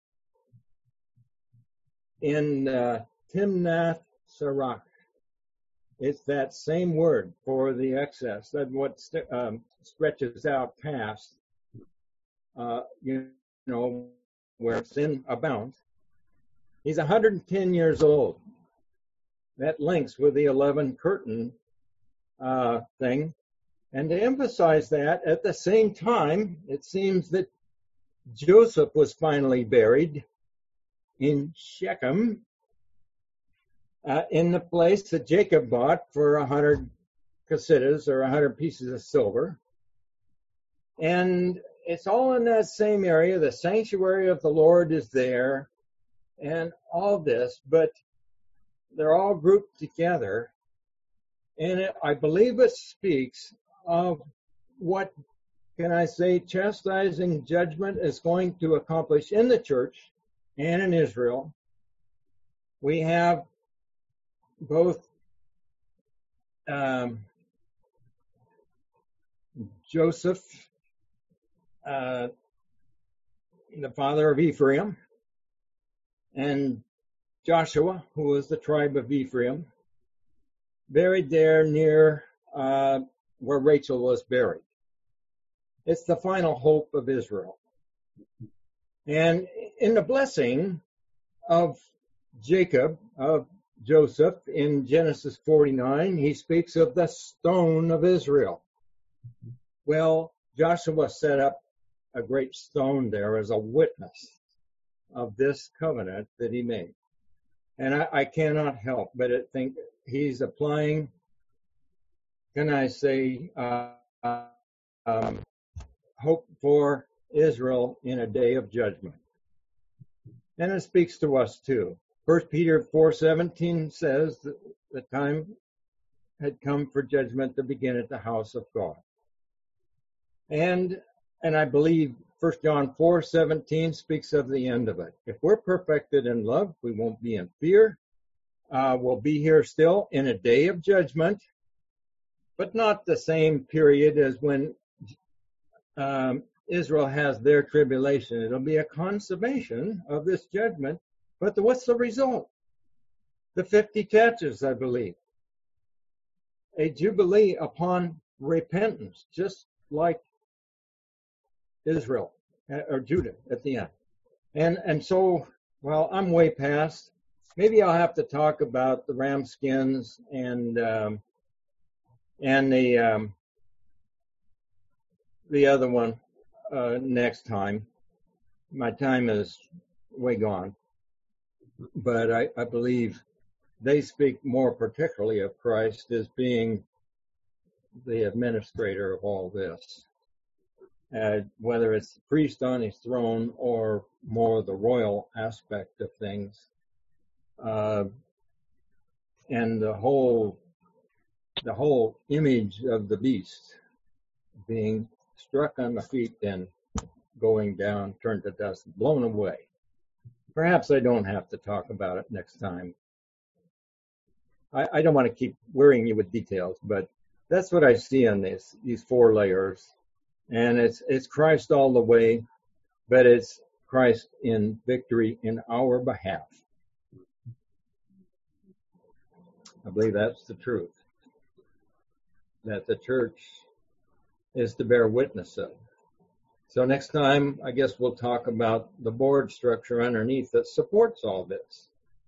Speaker 2: In uh, Timnath Serach. It's that same word for the excess, that what st- um, stretches out past, uh, you know, where sin abounds. He's one hundred ten years old. That links with the eleven curtain uh, thing. And to emphasize that, at the same time, it seems that Joseph was finally buried in Shechem, uh, in the place that Jacob bought for a hundred kasitas, or a hundred pieces of silver. And it's all in that same area. The sanctuary of the Lord is there, and all this, but they're all grouped together. And it, I believe it speaks of what, can I say, chastising judgment is going to accomplish in the church and in Israel. We have both um, Joseph, uh, the father of Ephraim, and Joshua, who was the tribe of Ephraim, buried there near uh, where Rachel was buried. It's the final hope of Israel. And in the blessing of Jacob, of Joseph, in Genesis forty-nine, he speaks of the stone of Israel. Well, Joshua set up a great stone there as a witness of this covenant that he made. And I, I cannot help but think he's applying, can I say, uh, uh, um, hope for Israel in a day of judgment. And it speaks to us too. First Peter four seventeen says that the time had come for judgment to begin at the house of God. And and I believe First John four seventeen speaks of the end of it. If we're perfected in love, we won't be in fear. Uh, we'll be here still in a day of judgment, but not the same period as when um, Israel has their tribulation. It'll be a consummation of this judgment. But the, what's the result? The fifty catches, I believe. A jubilee upon repentance, just like Israel or Judah at the end. And and so, well, I'm way past. Maybe I'll have to talk about the ram skins and um, and the um, the other one uh, next time. My time is way gone, but I, I believe they speak more particularly of Christ as being the administrator of all this. Uh, whether it's the priest on his throne or more the royal aspect of things. Uh, and the whole, the whole image of the beast being struck on the feet and going down, turned to dust, blown away. Perhaps I don't have to talk about it next time. I, I don't want to keep worrying you with details, but that's what I see on this, these four layers. And it's it's Christ all the way, but it's Christ in victory in our behalf. I believe that's the truth that the church is to bear witness of. So next time, I guess we'll talk about the board structure underneath that supports all this.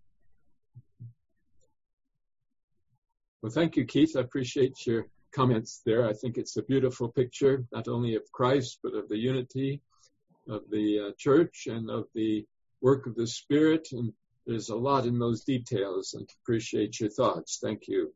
Speaker 1: Well, thank you, Keith. I appreciate your comments there. I think it's a beautiful picture, not only of Christ, but of the unity of the uh, church and of the work of the Spirit. And there's a lot in those details, and appreciate your thoughts. Thank you.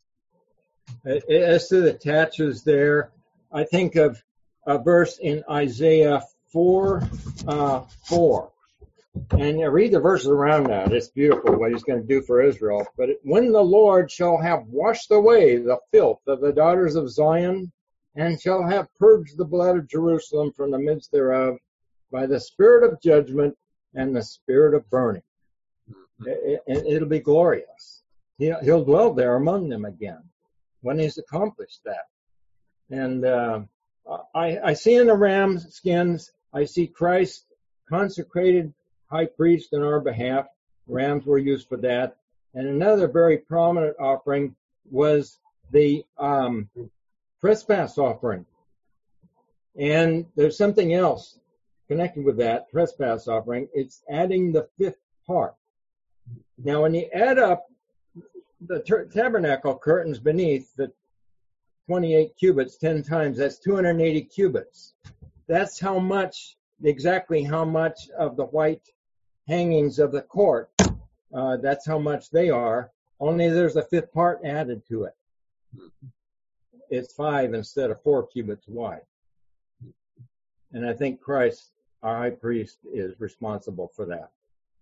Speaker 2: As to the tatches there, I think of a verse in Isaiah four, uh, four. And you read the verses around that. It's beautiful what he's going to do for Israel. But when the Lord shall have washed away the filth of the daughters of Zion, and shall have purged the blood of Jerusalem from the midst thereof, by the spirit of judgment and the spirit of burning. It, it, it'll be glorious. He'll, he'll dwell there among them again when he's accomplished that. And uh, I, I see in the ram skins, I see Christ consecrated high priest in our behalf. Rams were used for that. And another very prominent offering was the um, trespass offering. And there's something else connected with that trespass offering. It's adding the fifth part. Now, when you add up the ter- tabernacle curtains beneath the twenty-eight cubits, ten times, that's two hundred eighty cubits. That's how much, exactly how much of the white hangings of the court, uh, that's how much they are, only there's a fifth part added to it. It's five instead of four cubits wide. And I think Christ, our high priest, is responsible for that.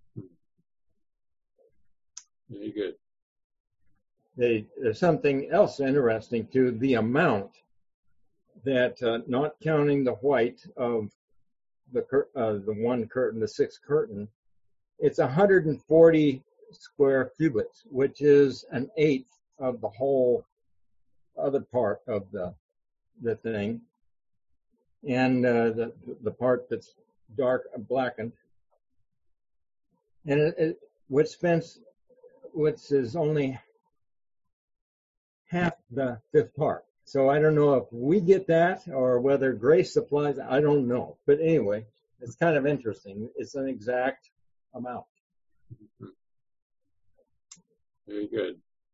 Speaker 1: Very good.
Speaker 2: They, there's something else interesting too, the amount that, uh, not counting the white of the cur- uh, the one curtain, the sixth curtain, it's one hundred forty square cubits, which is an eighth of the whole other part of the the thing, and uh, the the part that's dark blackened, and it, it, which spends, which is only half the fifth part. So I don't know if we get that or whether grace supplies. I don't know, but anyway, it's kind of interesting. It's an exact amount.
Speaker 1: Very good.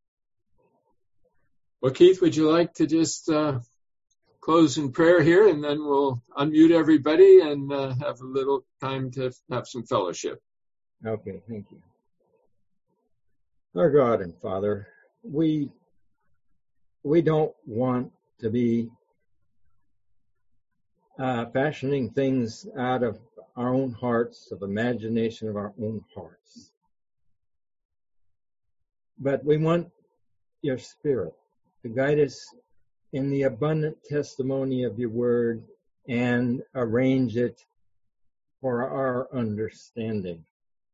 Speaker 1: Well, Keith, would you like to just uh, close in prayer here, and then we'll unmute everybody and uh, have a little time to have some fellowship.
Speaker 2: Okay, thank you. Our God and Father, we we don't want to be uh, fashioning things out of our own hearts, of imagination of our own hearts. But we want your Spirit to guide us in the abundant testimony of your word and arrange it for our understanding.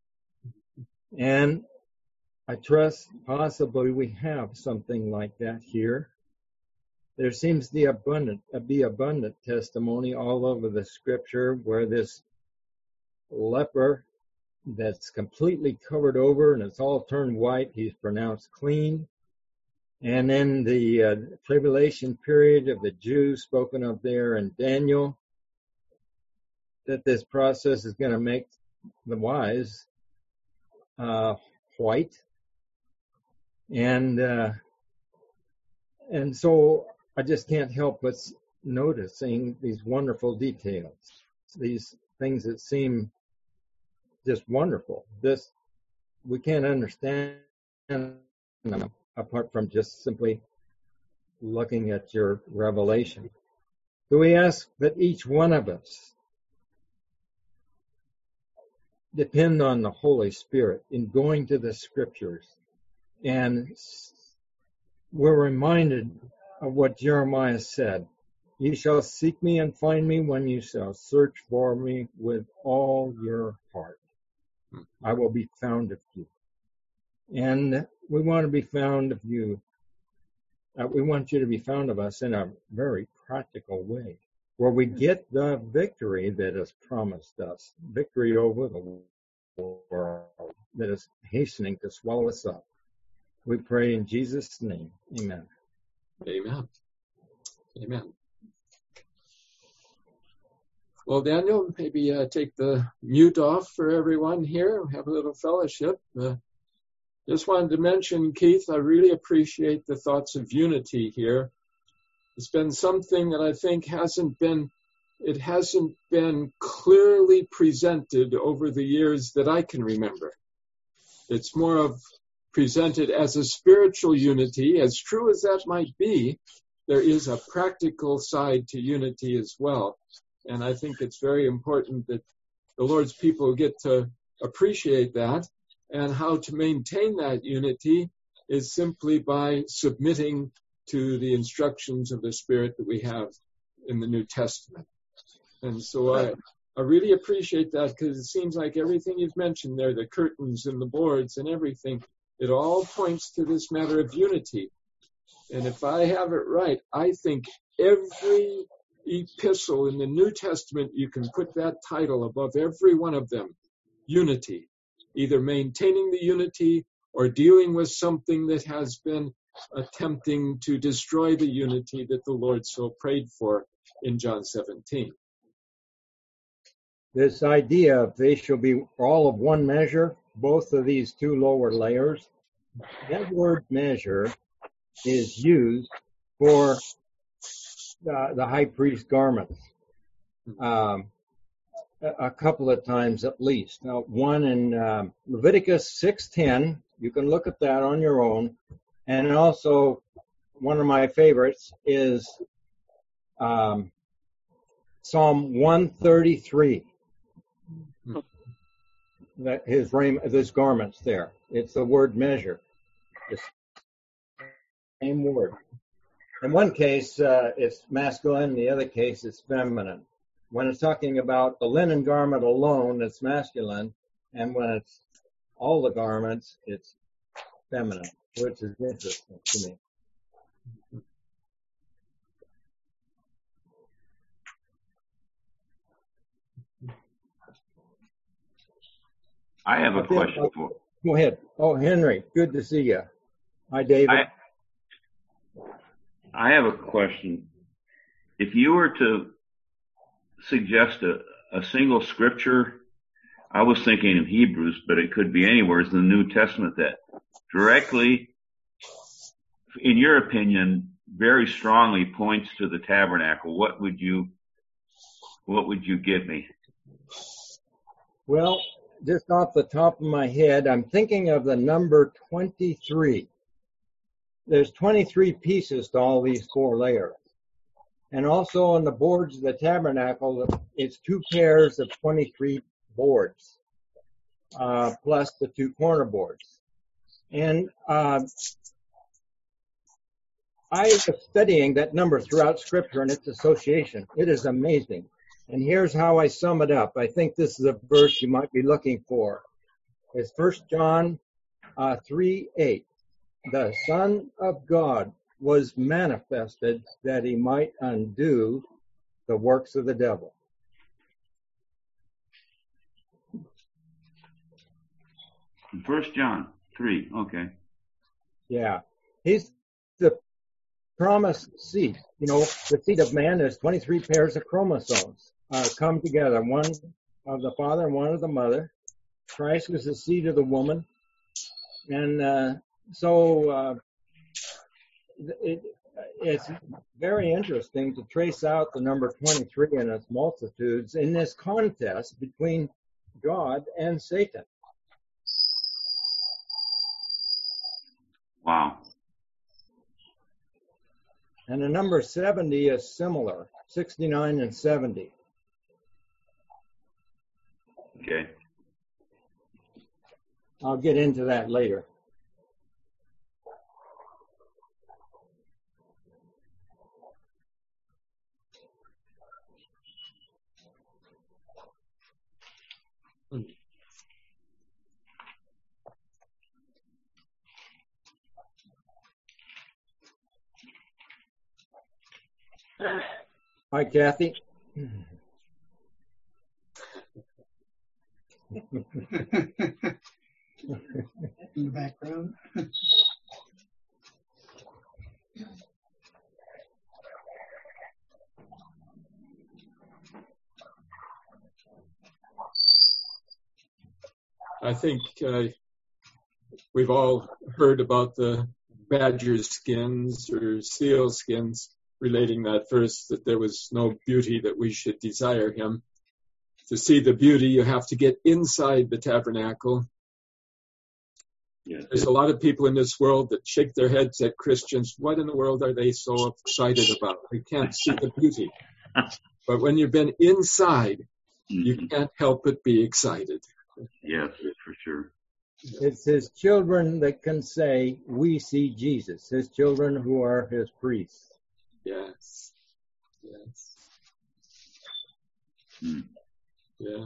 Speaker 2: And I trust possibly we have something like that here. There seems to abundant, be abundant testimony all over the scripture where this leper that's completely covered over and it's all turned white, he's pronounced clean. And then the uh, tribulation period of the Jews spoken of there in Daniel, that this process is going to make the wise uh, white. And uh, and so I just can't help but noticing these wonderful details, these things that seem just wonderful. This we can't understand them apart from just simply looking at your revelation. So we ask that each one of us depend on the Holy Spirit in going to the scriptures. And we're reminded of what Jeremiah said. You shall seek me and find me when you shall search for me with all your heart. I will be found of you. And we want to be found of you. Uh, we want you to be found of us in a very practical way. where we get the victory that is promised us, victory over the world that is hastening to swallow us up. We pray in Jesus' name. Amen.
Speaker 1: Amen. Amen. Well, Daniel, maybe uh, take the mute off for everyone here. Have a little fellowship. Uh, just wanted to mention, Keith, I really appreciate the thoughts of unity here. It's been something that I think hasn't been, it hasn't been clearly presented over the years that I can remember. It's more of presented as a spiritual unity. As true as that might be, there is a practical side to unity as well. And I think it's very important that the Lord's people get to appreciate that, and how to maintain that unity is simply by submitting to the instructions of the Spirit that we have in the New Testament. And so I, I really appreciate that, because it seems like everything you've mentioned there, the curtains and the boards and everything, it all points to this matter of unity. And if I have it right, I think every epistle in the New Testament, you can put that title above every one of them, unity, either maintaining the unity or dealing with something that has been attempting to destroy the unity that the Lord so prayed for in John seventeen.
Speaker 2: This idea of they shall be all of one measure, both of these two lower layers, that word measure is used for uh, the high priest garments um, a, a couple of times at least. Now, one in um, Leviticus six ten, you can look at that on your own. And also, one of my favorites is um, Psalm one thirty-three. That his raiment, his garments there. It's the word measure. The same word. In one case, uh, it's masculine. In the other case, it's feminine. When it's talking about the linen garment alone, it's masculine. And when it's all the garments, it's feminine, which is interesting to me.
Speaker 3: I have a question for.
Speaker 2: Go ahead. Oh, Henry, good to see you. Hi, David.
Speaker 3: I, I have a question. If you were to suggest a, a single scripture, I was thinking of Hebrews, but it could be anywhere in the New Testament that directly, in your opinion, very strongly points to the tabernacle. What would you, what would you give me?
Speaker 2: Well, just off the top of my head, I'm thinking of the number twenty-three. There's twenty-three pieces to all these four layers. And also on the boards of the tabernacle, it's two pairs of twenty-three boards, uh, plus the two corner boards. And uh, I was studying that number throughout Scripture and its association. It is amazing. And here's how I sum it up. I think this is a verse you might be looking for. It's First John uh, three eight. The Son of God was manifested that he might undo the works of the devil.
Speaker 3: First John three, okay.
Speaker 2: Yeah. He's the promised seed. You know, the seed of man, there's twenty-three pairs of chromosomes uh, come together, one of the father and one of the mother. Christ was the seed of the woman. And uh, so uh, it, it's very interesting to trace out the number twenty-three and its multitudes in this contest between God and Satan.
Speaker 3: Wow.
Speaker 2: And the number seventy is similar, sixty-nine and seventy.
Speaker 3: Okay.
Speaker 2: I'll get into that later. Hi, Kathy.
Speaker 4: In the background.
Speaker 1: I think uh, we've all heard about the badger skins or seal skins, relating that verse that there was no beauty that we should desire him. To see the beauty, you have to get inside the tabernacle.
Speaker 3: Yes.
Speaker 1: There's a lot of people in this world that shake their heads at Christians. What in the world are they so excited about? They can't see the beauty. But when you've been inside,
Speaker 3: Mm-hmm.
Speaker 1: you can't help but be excited.
Speaker 3: Yes, for sure.
Speaker 2: It's his children that can say, we see Jesus, his children who are his priests.
Speaker 1: Yes. Yes.
Speaker 3: Mm.
Speaker 1: Yeah.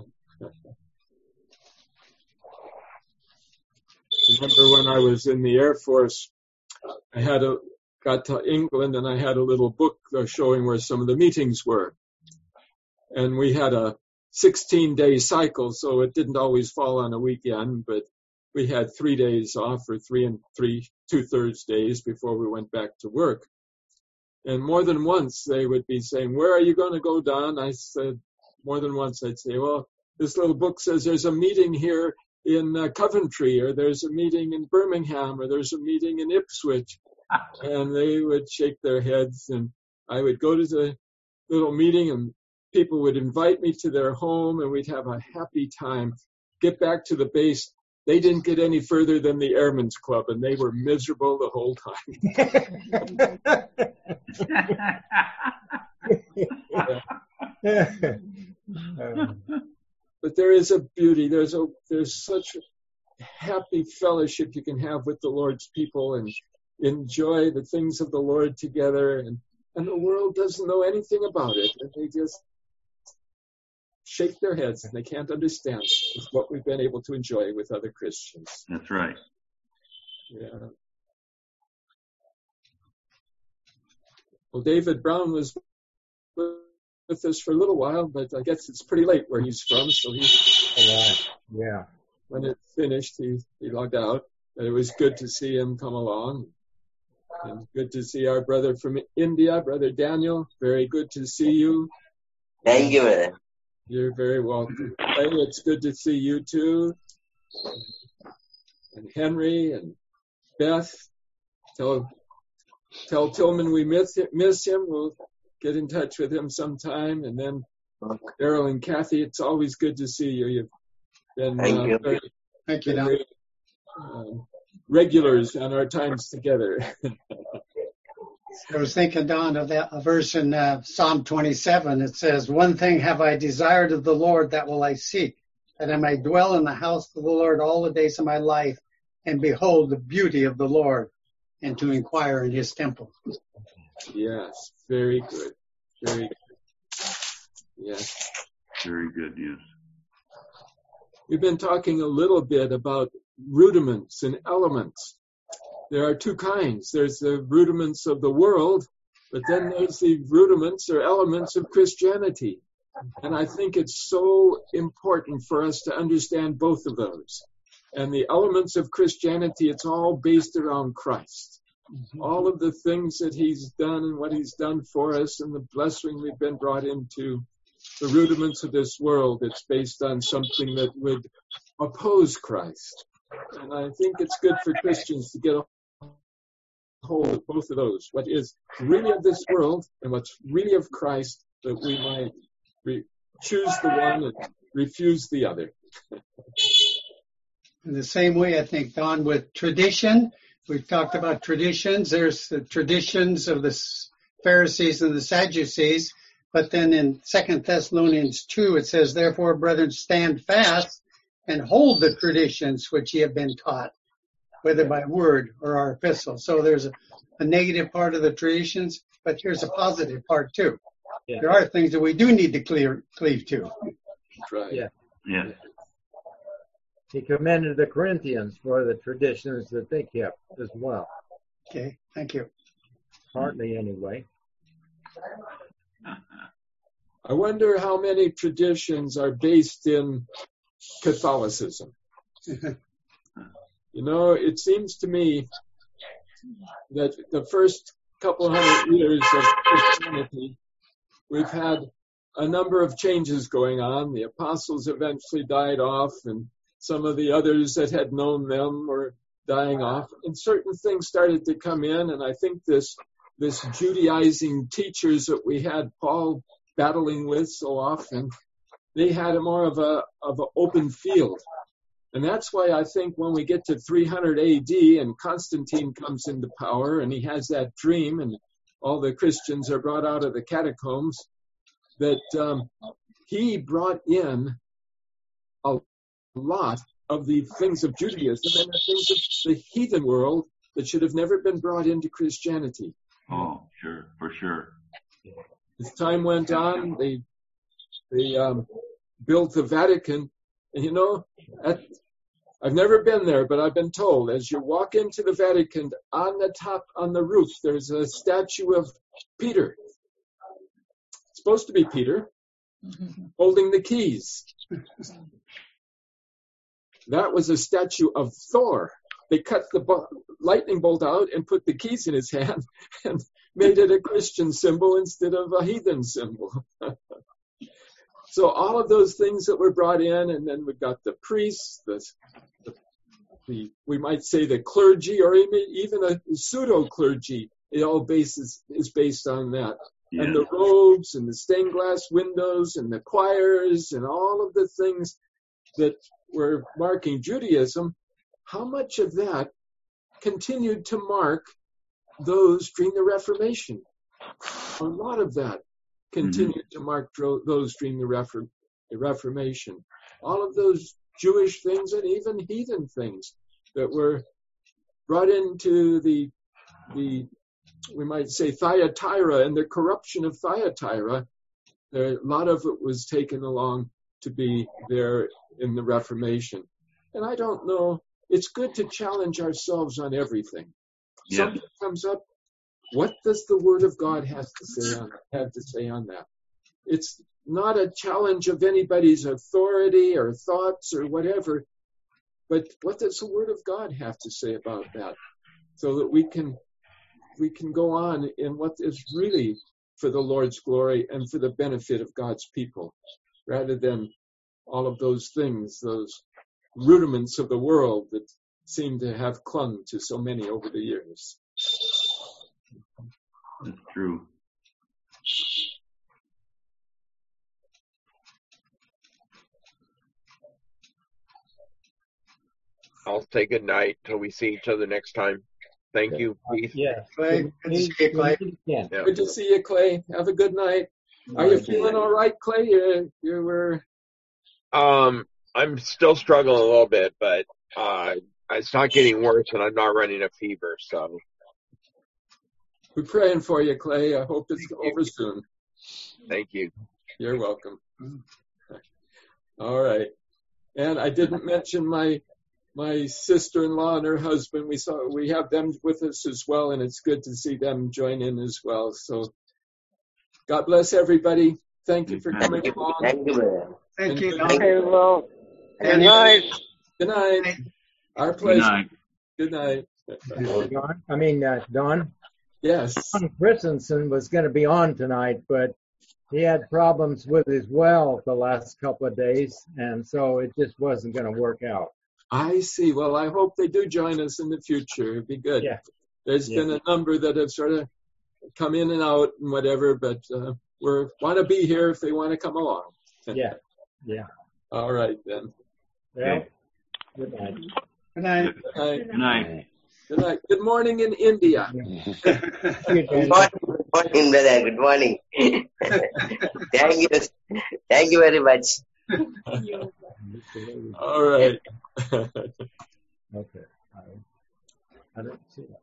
Speaker 1: Remember when I was in the Air Force, I had a got to England and I had a little book showing where some of the meetings were. And we had a sixteen-day cycle, so it didn't always fall on a weekend, but we had three days off or three and three, two-thirds days before we went back to work. And more than once they would be saying, where are you going to go, Don? I said, more than once I'd say, well, this little book says there's a meeting here in uh, Coventry, or there's a meeting in Birmingham, or there's a meeting in Ipswich. And they would shake their heads, and I would go to the little meeting, and people would invite me to their home, and we'd have a happy time. Get back to the base. They didn't get any further than the Airmen's Club, and they were miserable the whole time. But there is a beauty. There's a there's such a happy fellowship you can have with the Lord's people and enjoy the things of the Lord together. And, and the world doesn't know anything about it. And they just shake their heads and they can't understand what we've been able to enjoy with other Christians.
Speaker 3: That's right.
Speaker 1: Yeah. Well, David Brown was with us for a little while, but I guess it's pretty late where he's from, so he's
Speaker 2: Yeah. yeah.
Speaker 1: When it finished, he, he logged out. But it was good to see him come along. And good to see our brother from India, Brother Daniel. Very good to see you.
Speaker 5: Thank you, brother.
Speaker 1: You're very welcome. Hey, it's good to see you too. And Henry and Beth. Tell tell Tillman we miss miss him. We'll get in touch with him sometime. And then Daryl and Kathy, it's always good to see you. You've been
Speaker 5: Thank
Speaker 1: uh,
Speaker 5: you.
Speaker 1: very,
Speaker 4: Thank you, Don.
Speaker 1: very uh, regulars on our times together.
Speaker 4: I was thinking, Don, of that a verse in uh, Psalm twenty-seven. It says, one thing have I desired of the Lord, that will I seek, that I may dwell in the house of the Lord all the days of my life, and behold the beauty of the Lord, and to inquire in his temple.
Speaker 1: Yes, very good. Very good. Yes.
Speaker 3: Very good, yes.
Speaker 1: We've been talking a little bit about rudiments and elements. There are two kinds. There's the rudiments of the world, but then there's the rudiments or elements of Christianity. And I think it's so important for us to understand both of those. And the elements of Christianity, it's all based around Christ. All of the things that he's done and what he's done for us and the blessing we've been brought into. The rudiments of this world, it's based on something that would oppose Christ. And I think it's good for Christians to get a hold of both of those. What is really of this world and what's really of Christ, that we might re- choose the one and refuse the other.
Speaker 4: In the same way, I think, Don, with tradition, we've talked about traditions. There's the traditions of the Pharisees and the Sadducees. But then in Second Thessalonians two, it says, therefore, brethren, stand fast and hold the traditions which ye have been taught, whether by word or our epistle. So there's a, a negative part of the traditions, but here's a positive part too.
Speaker 2: Yeah.
Speaker 4: There are things that we do need to clear, cleave to.
Speaker 1: That's right.
Speaker 2: Yeah.
Speaker 3: Yeah.
Speaker 2: He commended the Corinthians for the traditions that they kept as well.
Speaker 4: Okay, thank you.
Speaker 2: Partly anyway.
Speaker 1: I wonder how many traditions are based in Catholicism. You know, it seems to me that the first couple hundred years of Christianity, we've had a number of changes going on. The apostles eventually died off, and some of the others that had known them were dying off, and certain things started to come in. And I think this this Judaizing teachers that we had Paul battling with so often, they had a more of a of an open field. And that's why I think when we get to three hundred A D and Constantine comes into power and he has that dream and all the Christians are brought out of the catacombs, that um, he brought in a lot of the things of Judaism and the things of the heathen world that should have never been brought into Christianity.
Speaker 3: Oh, sure, for sure.
Speaker 1: As time went on, they they um, built the Vatican, and you know, at, I've never been there, but I've been told as you walk into the Vatican, on the top, on the roof, there's a statue of Peter. It's supposed to be Peter, holding the keys. That was a statue of Thor. They cut the bo- lightning bolt out and put the keys in his hand and made it a Christian symbol instead of a heathen symbol. So all of those things that were brought in, and then we've got the priests, the, the, the we might say the clergy, or even, even a pseudo-clergy, it all bases, is based on that. Yeah. And the robes and the stained glass windows and the choirs and all of the things that were marking Judaism, how much of that continued to mark those during the Reformation? A lot of that continued mm-hmm. to mark those during the, Refor- the Reformation. All of those Jewish things and even heathen things that were brought into the, the we might say, Thyatira and the corruption of Thyatira. There, a lot of it was taken along to be there in the Reformation. And I don't know, it's good to challenge ourselves on everything. Yeah. Something comes up, what does the Word of God have to say on have to say on that? It's not a challenge of anybody's authority or thoughts or whatever, but what does the Word of God have to say about that? So that we can we can go on in what is really for the Lord's glory and for the benefit of God's people, rather than all of those things, those rudiments of the world that seem to have clung to so many over the years.
Speaker 3: That's true.
Speaker 6: I'll say good night till we see each other next time. Thank you, Keith.
Speaker 2: Yeah.
Speaker 4: Clay, good to see you, Clay.
Speaker 2: Yeah.
Speaker 1: Good to see you, Clay. Have a good night. Are you feeling all right, Clay? You, you were...
Speaker 6: Um, I'm still struggling a little bit, but uh, it's not getting worse, and I'm not running a fever, so...
Speaker 1: We're praying for you, Clay. I hope it's over soon.
Speaker 6: Thank you.
Speaker 1: You're welcome. All right. And I didn't mention my my sister-in-law and her husband. We saw we have them with us as well, and it's good to see them join in as well. So God bless everybody. Thank you for coming
Speaker 5: Thank you.
Speaker 1: along.
Speaker 5: Thank you, brother.
Speaker 4: Thank you.
Speaker 5: Thank you.
Speaker 7: Well,
Speaker 4: Good
Speaker 7: night.
Speaker 1: Good night. Our
Speaker 3: Good
Speaker 1: pleasure.
Speaker 3: night.
Speaker 1: Good night.
Speaker 2: Don, I mean, uh, Don.
Speaker 1: Yes.
Speaker 2: Don Christensen was going to be on tonight, but he had problems with his well the last couple of days, and so it just wasn't going to work out.
Speaker 1: I see. Well, I hope they do join us in the future. It'd be good.
Speaker 2: Yeah.
Speaker 1: There's
Speaker 2: Yeah.
Speaker 1: been a number that have sort of come in and out and whatever, but uh, we want to be here if they want to come along.
Speaker 2: Yeah. Yeah.
Speaker 1: All right, then.
Speaker 2: Well,
Speaker 3: Okay.
Speaker 2: good night.
Speaker 4: Good night.
Speaker 1: Good night.
Speaker 3: Good night.
Speaker 1: Good night. Good morning in India.
Speaker 5: Good morning, good morning, brother. Good morning. Thank you. Thank you very much.
Speaker 1: All right.
Speaker 2: Okay. I, I don't see that.